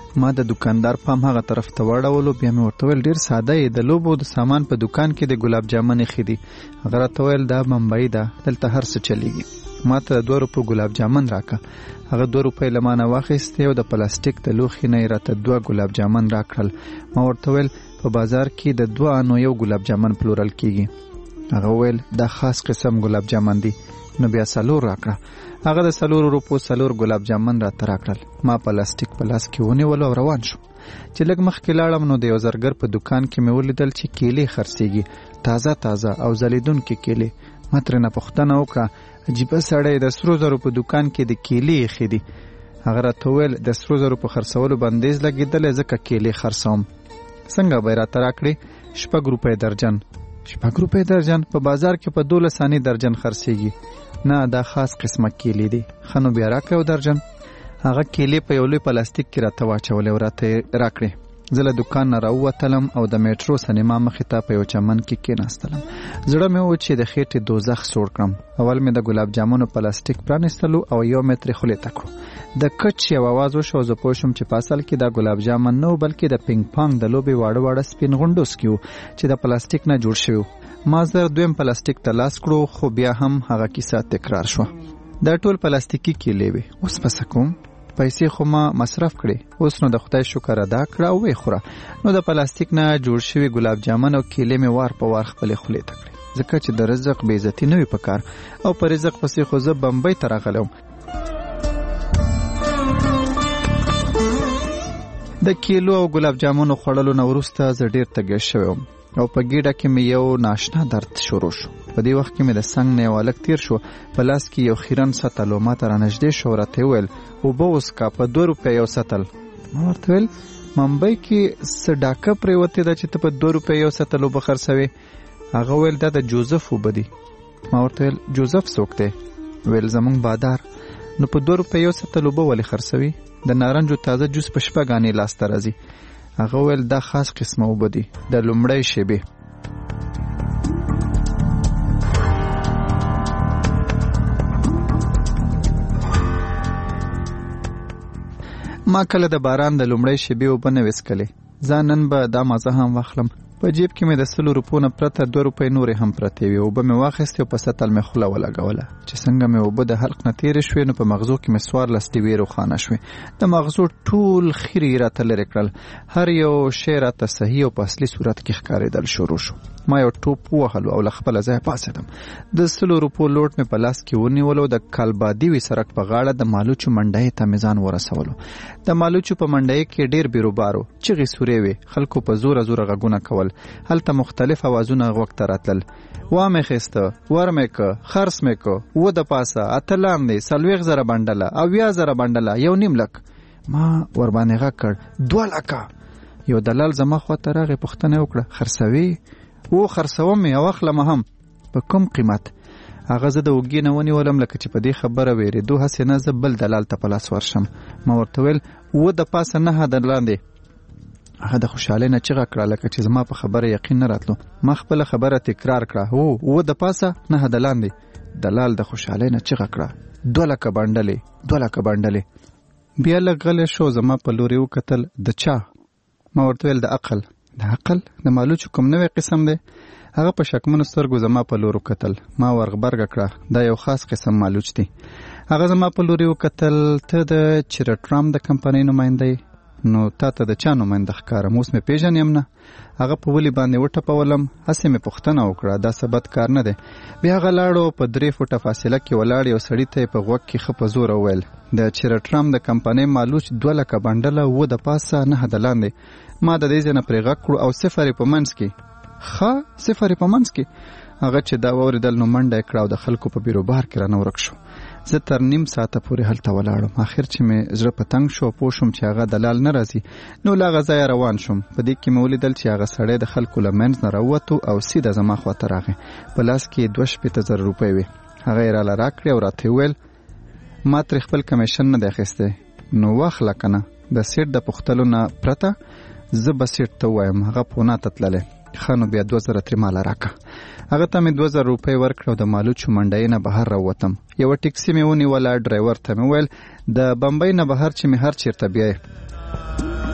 S2: ما د دکاندار پام هغه طرف ته واړولو. بیا مې ورته ویل ډېر ساده یې، د لوبو د سامان په دکان کې د ګلاب جامن ایښي دي. هغه راته ویل دا بمبئی ده، دلته هر څه چلیږي. ما ته د دوه روپو ګلاب جامن راکړه. هغه دوه روپۍ له مانه واخیستې او د پلاستیک د لوښي نه یې راته دوه ګلاب جامن راکړل. ما ورته ویل په بازار کې د دوه انو یو ګلاب جامن پلورل کیږي. هغه ویل دا خاص قسم ګلاب جامن دی. نو بیا څلور راکړه. هغه د څلورو روپو څلور ګلاب جامن راته راکړل. ما پلاستیک په لاس کې ونیول او روان شو. چې لږ مخکې لاړم نو د یو زرګر په دکان کې مې ولیدل چې کیلې خرڅېږي، تازه تازه او ځلېدونکې کیلې. ما ترېنه پوښتنه وکړه عجیبه سړی د سرو زرو په دکان کې د کیلې ایښې دي. هغه راته وویل د سرو زرو په خرڅولو بندیز لګېدلی ځکه کیلې خرڅوم. څنګه به یې راته راکړې؟ شپږ روپۍ درجن. شپږ روپۍ درجن په بازار کې په دولس انې درجن خرڅېږي. نه دا خاص قسمه کیلې دي. ښه نو بیا راکړه یو درجن. هغه کیلې په یو لوی پلاستیک کې راته واچولې او راته راکړې. زه له دکان نه راووتلم او د میټرو سینما مخې ته په یو چمن کې کېناستلم. زړه مې و چې د خېټې دوزخ سوړ کړم. اول مې د ګلاب جامونو پلاستیک پرانیستلو او یو مې ترې خولې ته کړو. د کچ یو اواز وشو او زه پوه شوم چې په اصل کې دا ګلاب جامن نه و بلکې د پینګ پانګ د لوبې واړه واړه سپین غونډوسکي وو چې د پلاستیک نه جوړ شوي. ما زر دویم پلاستیک ته لاس کړو خو بیا هم هغه کیسه تکرار شوه. دا ټول پلاستیکي کیلې وې. اوس به څه کوم؟ پیسې خو ما مصرف کړې. اوس نو د خدای شکر ادا کړه او ویې خوره. نو د پلاستیک نه جوړ شوي ګلاب جامن او کیلې مې وار په وار خپلې خولې ته کړې ځکه چې د رزق بې عزتي نه وي په کار. او په رزق پسې خو زه بمبۍ ته راغلی وم. د کیلو او ګلاب جامنو خوړلو نه وروسته زه ډېر تږی شوی وم او په ګېډه کې مې یو ناشنا درد شروع شو. په دې وخت کې مې د څنګ نه یو هلک تېر شو، په لاس کې یو خیرن سطل و. ما ته رانږدې شو او راته یې وویل اوبه وڅښه، په دوه روپۍ یو سطل. ما ورته ویل ممبۍ کې څه ډاکه پرېوتې ده چې ته په دوه روپۍ یو سطل اوبه خرڅوې؟ هغه ویل دا د جوزف اوبه دي. ما ورته ویل جوزف څوک دی؟ ویل زموږ بادار. نو په دوه روپۍ یو سطل اوبه ولې خرڅوي؟ د نارنجو تازه جوس په شپږ انې لاسته راځي. هغه ویل دا خاص قسمه اوبه دي د لومړۍ شېبې. ما کله د باران د لومړۍ شېبې اوبه نه وڅکلې. ځان نن به دا مزه هم واخلم. په جیب کې مې د سلو روپو نه پرته دوه روپۍ نورې هم پرتې وې. اوبه مې واخیستې او په سطل مې خوله ولګوله. چې څنګه مې اوبه د حلق نه تېرې شوې نو په مغزو کې مې څوارلس ډیوې روښانه شوې. د مغزو ټول خیرې یې راته لرې کړل. هر یو شی راته صحیح او په اصلي صورت کې ښکارېدل شروع شو. ما یو ټوپ ووهلو او له خپله ځایه پاڅېدم. د سلو روپو لوټ مې په لاس کې ونیولو. د کالبادي وي سړک په غاړه د مالوچو منډۍ ته مې ځان ورسولو. د مالوچو په منډۍ کې ډېر بیروبارو چغې سورې وې. خلکو په زوره زوره غږونه کول. هلته مختلف اوازونه غوږ ته راتلل. وا مې خیسته، ور مې که، خرڅ مې که، اووه د پاسه، اته لاندې، څلوېښت زره بنډله، اویا زره بنډله، یو نیم لک. ما ورباندې غږ کړ دوه لکه. یو دلال زما خواته راغی، پوښتنه یې وکړه خرڅوي؟ او خرڅوم یې او اخلم هم. په کوم قیمت؟ هغه زه د اوږې نه ونیولم لکه چې په دې خبره وېرېدو هسې نه زه بل دلال ته په لاس ورشم. ما ورته ویل اووه د پاسه، نهه د لاندې. هغه د خوشحالۍ نه چغه کړه لکه چې زما په خبره یقین نه راتلو. ما خپله خبره تکرار کړه، هو اووه د پاسه، نهه د لاندې. دلال د خوشحالۍ نه چغه کړه دوه لکه بنډلې، دوه لکه بنډلې. بیا لږ غلی شو، زما په لور یې وکتل. د چا؟ ما ورته ویل د عقل. د عقل؟ د مالوچو کوم نوی قسم دی؟ هغه په شکمنو سترګو زما په لور وکتل. ما ورغبرګه کړه دا یو خاص قسم مالوچ دی. هغه زما په لور یې وکتل. ته د چیرټرام د کمپنۍ نماینده یې؟ نو تا ته د چا نماینده ښکارم؟ اوس مې پیژنې یم نه. هغه په ولي باندې وټپولم. هسې مې پوښتنه وکړه دا څه بد کار نه دی. بیا هغه لاړو، په درې فوټه فاصله کې ولاړ یو سړي ته یې په غوږ کې ښه په زوره وویل د چیرټرام د کمپنۍ مالوچ دوه لکه بنډله، اووه د پاسه، نهه د لاندې. ما د دې ځای نه پرې غږ کړو او صفر یې په منځ کې. ښه صفر یې په منځ کې. هغه چې دا واورېدل نو منډه یې کړه او د خلکو په بیروبار کې رانه ورک شو. زه تر نیم ساعته پورې هلته ولاړم. آخر چې مې زړه په تنګ شو، پوه شوم چې هغه دلال نه راځي. نو له هغه ځایه روان شوم. په دې کې مې ولیدل چې هغه سړی د خلکو له منځ نه راووتو او سیده زما خواته راغی. په لاس کې دوه شپېته زره روپۍ وې. هغه یې راله راکړې او راته وویل ما ترې خپل کمیشن نه دی اخیستی، نو واخله که نه. د سیټ د پوښتلو نه پرته زه به سیټ ته ووایم هغه پونا ته تللی. ښه نو بیا دوه زره ترې ماله راکړه. هغه ته مې دوه زره روپۍ ورکړه او د مالوچو منډۍ نه بهر راووتم. یوه ټکسي مې ونیوله. ډرایور ته مې وویل د بمبۍ نه بهر چې مې هر چېرته بیایې.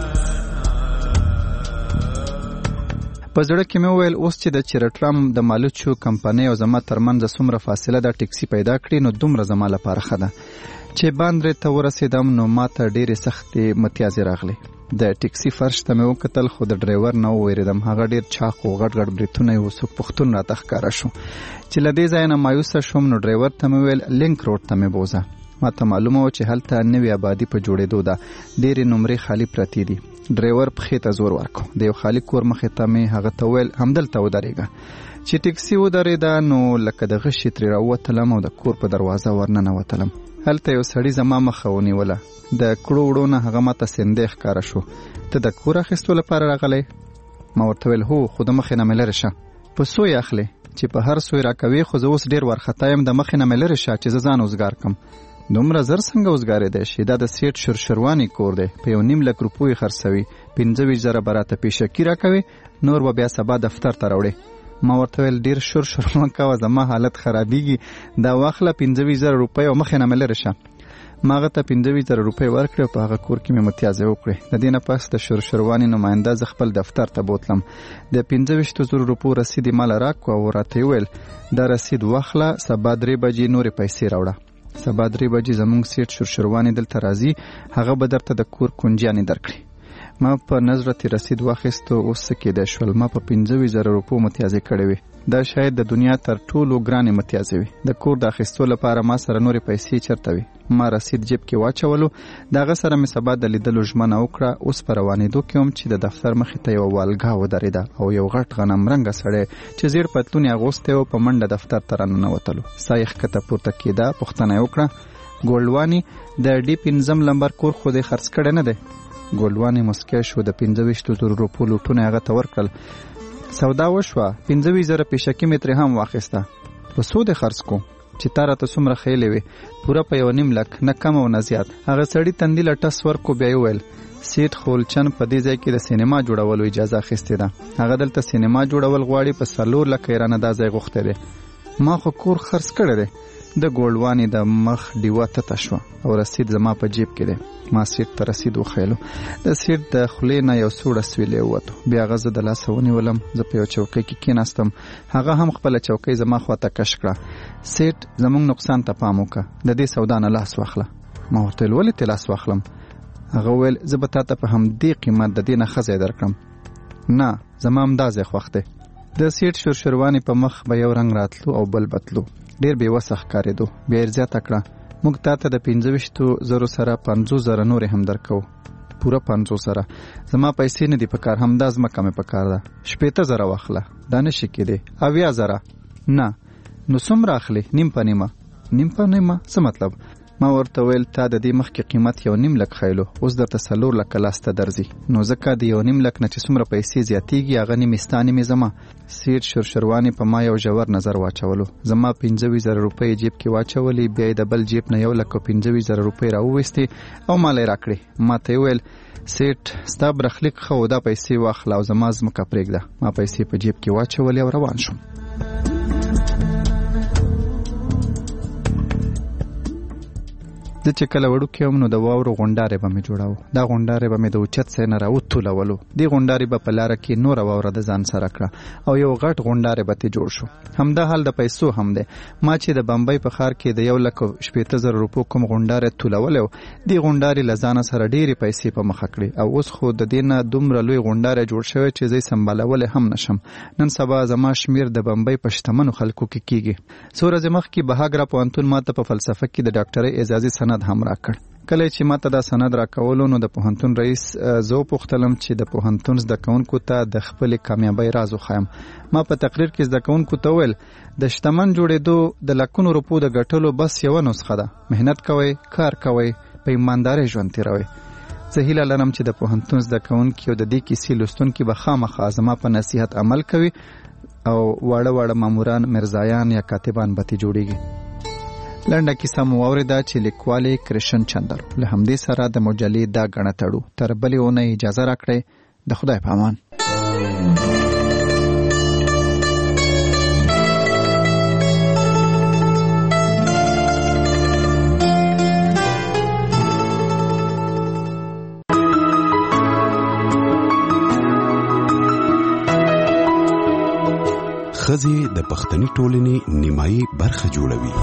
S2: په زړه کې مې وویل اوس چې د چیرټرام د مالوچو کمپنۍ او زما ترمنځ څومره فاصله د ټیکسي پیدا کړي نو دومره زما لپاره ښه ده. چې باندرې ته ورسېدم نو ما ته ډېرې سختې متیازې راغلې. د ټیکسي فرش ته مې وکتل خو د ډرایور نه وویرېدم. هغه ډېر چاق و، غټ غټ بریتونه یې و، څوک پښتون راته ښکاره شو. چې له دې ځایه نه مایوسه شوم نو ډرایور ته مې وویل لینک روډ ته مې بوزه. ما ته معلومه وه چې هلته نوې آبادي په جوړېدو ده، ډېرې نمرې خالي پرتې دي. ډرایور پښې ته زور ورکړو. د یو خالي کور مخې ته مې هغه ته وویل همدلته ودرېږه. چې ټیکسي ودرېده نو لکه د غشي ترې راووتلم او د کور په دروازه ورننوتلم. هلته یو سړي زما مخه ونیوله. د کړو وړو نه هغه ماته سندې ښکاره شو. ته د کور اخیستو لپاره راغلی؟ ما ورته ویل هو، خو د مخې نه مې لرې شه. په سوی اخلې چې په هر سوی راکوي، خو زه اوس ډېر وارخطا یم، د مخې نه مې لرې شه چې زه ځان اوزګار کړم. دومره زر څنګه اوزګارېدی شي؟ دا د سیټ شرشرواني کور دی، په یو نیم لک روپو یې خرڅوي، پنځه ویشت زره به راته پیشکي راکوي، نور به بیا سبا دفتر ته راوړې. ما ورته ویل ډېر شور شور مه کوه، زما حالت خرابېږي، دا واخله پنځه ویشت زره روپۍ او مخې نه مې لرې شه. ما هغه ته پنځه ویشت زره روپۍ ورکړې او په هغه کور کې مې متیازې وکړې. د دې نه پس د شرشرواني نماینده زه خپل دفتر ته بوتلم. د پنځه ویشتو زرو روپو رسید یې ماله راکړو او راته یې ویل دا رسید واخله، سبا درې بجې نورې پیسې راوړه. سبا درې بجې زموږ سیټ شرشرواني دلته راځي، هغه به درته د کور کنجیانې درکړي. ما په نظرتې رسید واخیستو. اوس څه کېدای شول؟ ما په پنځه ویشت زره روپو متیازې کړې وې. دا شاید د دنیا تر ټولو ګرانې متیازې وي. د کور د اخیستو لپاره ما سره نورې پیسې چېرته وي؟ ما رسید جیب کې واچولو. د هغه سره مې سبا د لیدلو ژمنه وکړه. اوس په روانېدو کې وم چې د دفتر مخې ته یوه والګا ودرېده او یو غټ غنمرنګه سړی چې زیړ پتلون یې اغوستی و په منډه دفتر ته راننوتلو. ساه یې ښکته پورته کېده. پوښتنه یې وکړه ګولډواني د ډي پنځم لمبر کور خو دې خرڅ کړی نه دی؟ ګولډواني مسکی شو. د پنځه ویشتو زرو روپو لوټونه یې هغه ته ورکړل. سودا وشوه. پنځه ویشت زره پیشکي مې ترې هم واخیسته. په څو دې خرڅ کو چې تا راته څومره خیلې وې؟ پوره په یو نیم لک، نه کم او نه زیات. هغه سړي تندي له ټس ورکو. بیا یې وویل سیټ خولچن په دې ځای کې د سینما جوړولو اجازه اخیستې ده. هغه دلته سینما جوړول غواړي، په څلور لکه یې رانه دا ځای غوښتی دی. ما خو کور خرڅ کړی دی. د ګولډواني د مخ ډیوه تته شوه او رسید زما په جیب کې دی. ما سیټ ته رسید وخیلو. د سیټ د خولې نه یو سوړه سویلې ووتو. بیا هغه زه د لاسه ونیولم. زه په یو چوکۍ کې کېناستم. هغه هم خپله چوکۍ زما خواته کش کړه. سیټ زموږ نقصان ته پام وکړه، د دې سودا نه لاس واخله. ما ورته ویل ولې ترې لاس واخلم؟ هغه وویل زه به تا ته په همدې قیمت د دې نه ښه ځای درکړم. نه، زما همدا ځای خوښ دی. د سیټ شرشرواني په مخ به یو رنګ راتلو او بل بتلو. ډېر بې وسه ښکارېدو. بیا یې زیاته کړه موږ تا ته د پنځه ویشتو زرو سره پنځوس زره نورې هم درکوو. پوره پنځوس زره. زما پیسې نه دي په کار، همدا ځمکه مې په کار ده. شپېته زره واخله، دا نه شي کېدی. اویا زره. نه. نو څومره اخلې؟ نیم په نیمه. نیم په نیمه څه مطلب؟ ما ورته ویل تا د دې مخکې قیمت یو نیم لک خیلو، اوس درته څلور لکه لاسته درځي. نو ځکه د یو نیم لک نه چې څومره پیسې زیاتېږي هغه نیمې ستا نیمې زما. سیټ شرشرواني په ما یو ژور نظر واچولو. زما پنځه ویشت زره روپۍ جیب کې واچولې. بیا یې د بل جیب نه یو لک او پنځه ویشت زره روپۍ راوویستې او ما له یې راکړې. ما ته یې ویل سیټ ستا برخلیک ښه و، دا پیسې واخله او زما ځمکه پرېږده. ما پیسې په جیب کې واچولې او روان شوم. زه چې کله وړوکی وم نو د واورو غونډارې به مې جوړاوه. دا غونډارې به مې د اوچت ځای نه راوتولولو. دې غونډارې به په لاره کې نوره واوره د ځان سره کړه او یو غټ غونډارې به ترې جوړ شو. همدا حال د پیسو هم دی. ما چې د بمبۍ په ښار کې د یو لک شپېته زره روپو کوم غونډارې تولیولی و، دې غونډارې له ځانه سره ډېرې پیسې په مخه کړې او اوس خو د دې نه دومره لوی غونډاری جوړ شوی چې زه یې سمبالولی هم نشم. نن سبا زما شمیر د بمبۍ په شتمنو خلکو کې کېږي. څو ورځې مخکې بهاګرا پوهنتون ما ته په فلسفه کې د ډاکټرۍ اعزازي سند هم راکړ. کله چې ما ته دا سند راکولو نو د پوهنتون رئیس زه وپوښتلم چې د پوهنتون زده کوونکو ته د خپلې کامیابۍ راز وښایم. ما په تقریر کې زده کوونکو ته وویل د شتمن جوړېدو د لکونو روپو د ګټلو بس یوه نسخه ده، مهنت کوئ، کار کوئ، په ایماندارۍ ژوند تېروئ. زه هیله لرم چې د پوهنتون زده کوونکي او د دې کیسې لوستونکي به خامخا زما په نصیحت عمل کوي او واړه واړه ماموران، مرزایان یا کاتبان به ترې جوړېږي. لنډه کیسه مو واورېده چې لیکوال یې کرشن چندر. له همدې سره د مجلې دا ګڼه تړو. تر بلې اونۍ اجازه راکړئ. د خدای په امان.
S9: ښځې د پښتني ټولنې نیمایي برخه جوړوي.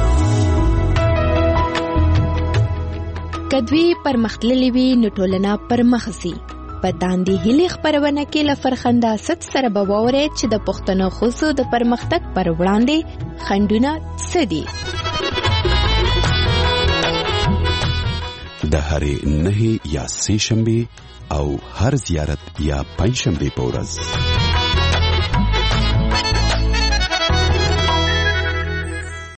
S6: کدوی پرمختللې وي نو ټولنه پرمخ ځي. په داندې هیلې خپرونه کې له فرخنده ست سره به واورئ چې د پښتنو ښځو د پرمختګ پر وړاندې خنډونه څه دي.
S9: د هرې نهې یا سې شنبې او هر زیارت یا پنځشنبې په ورځ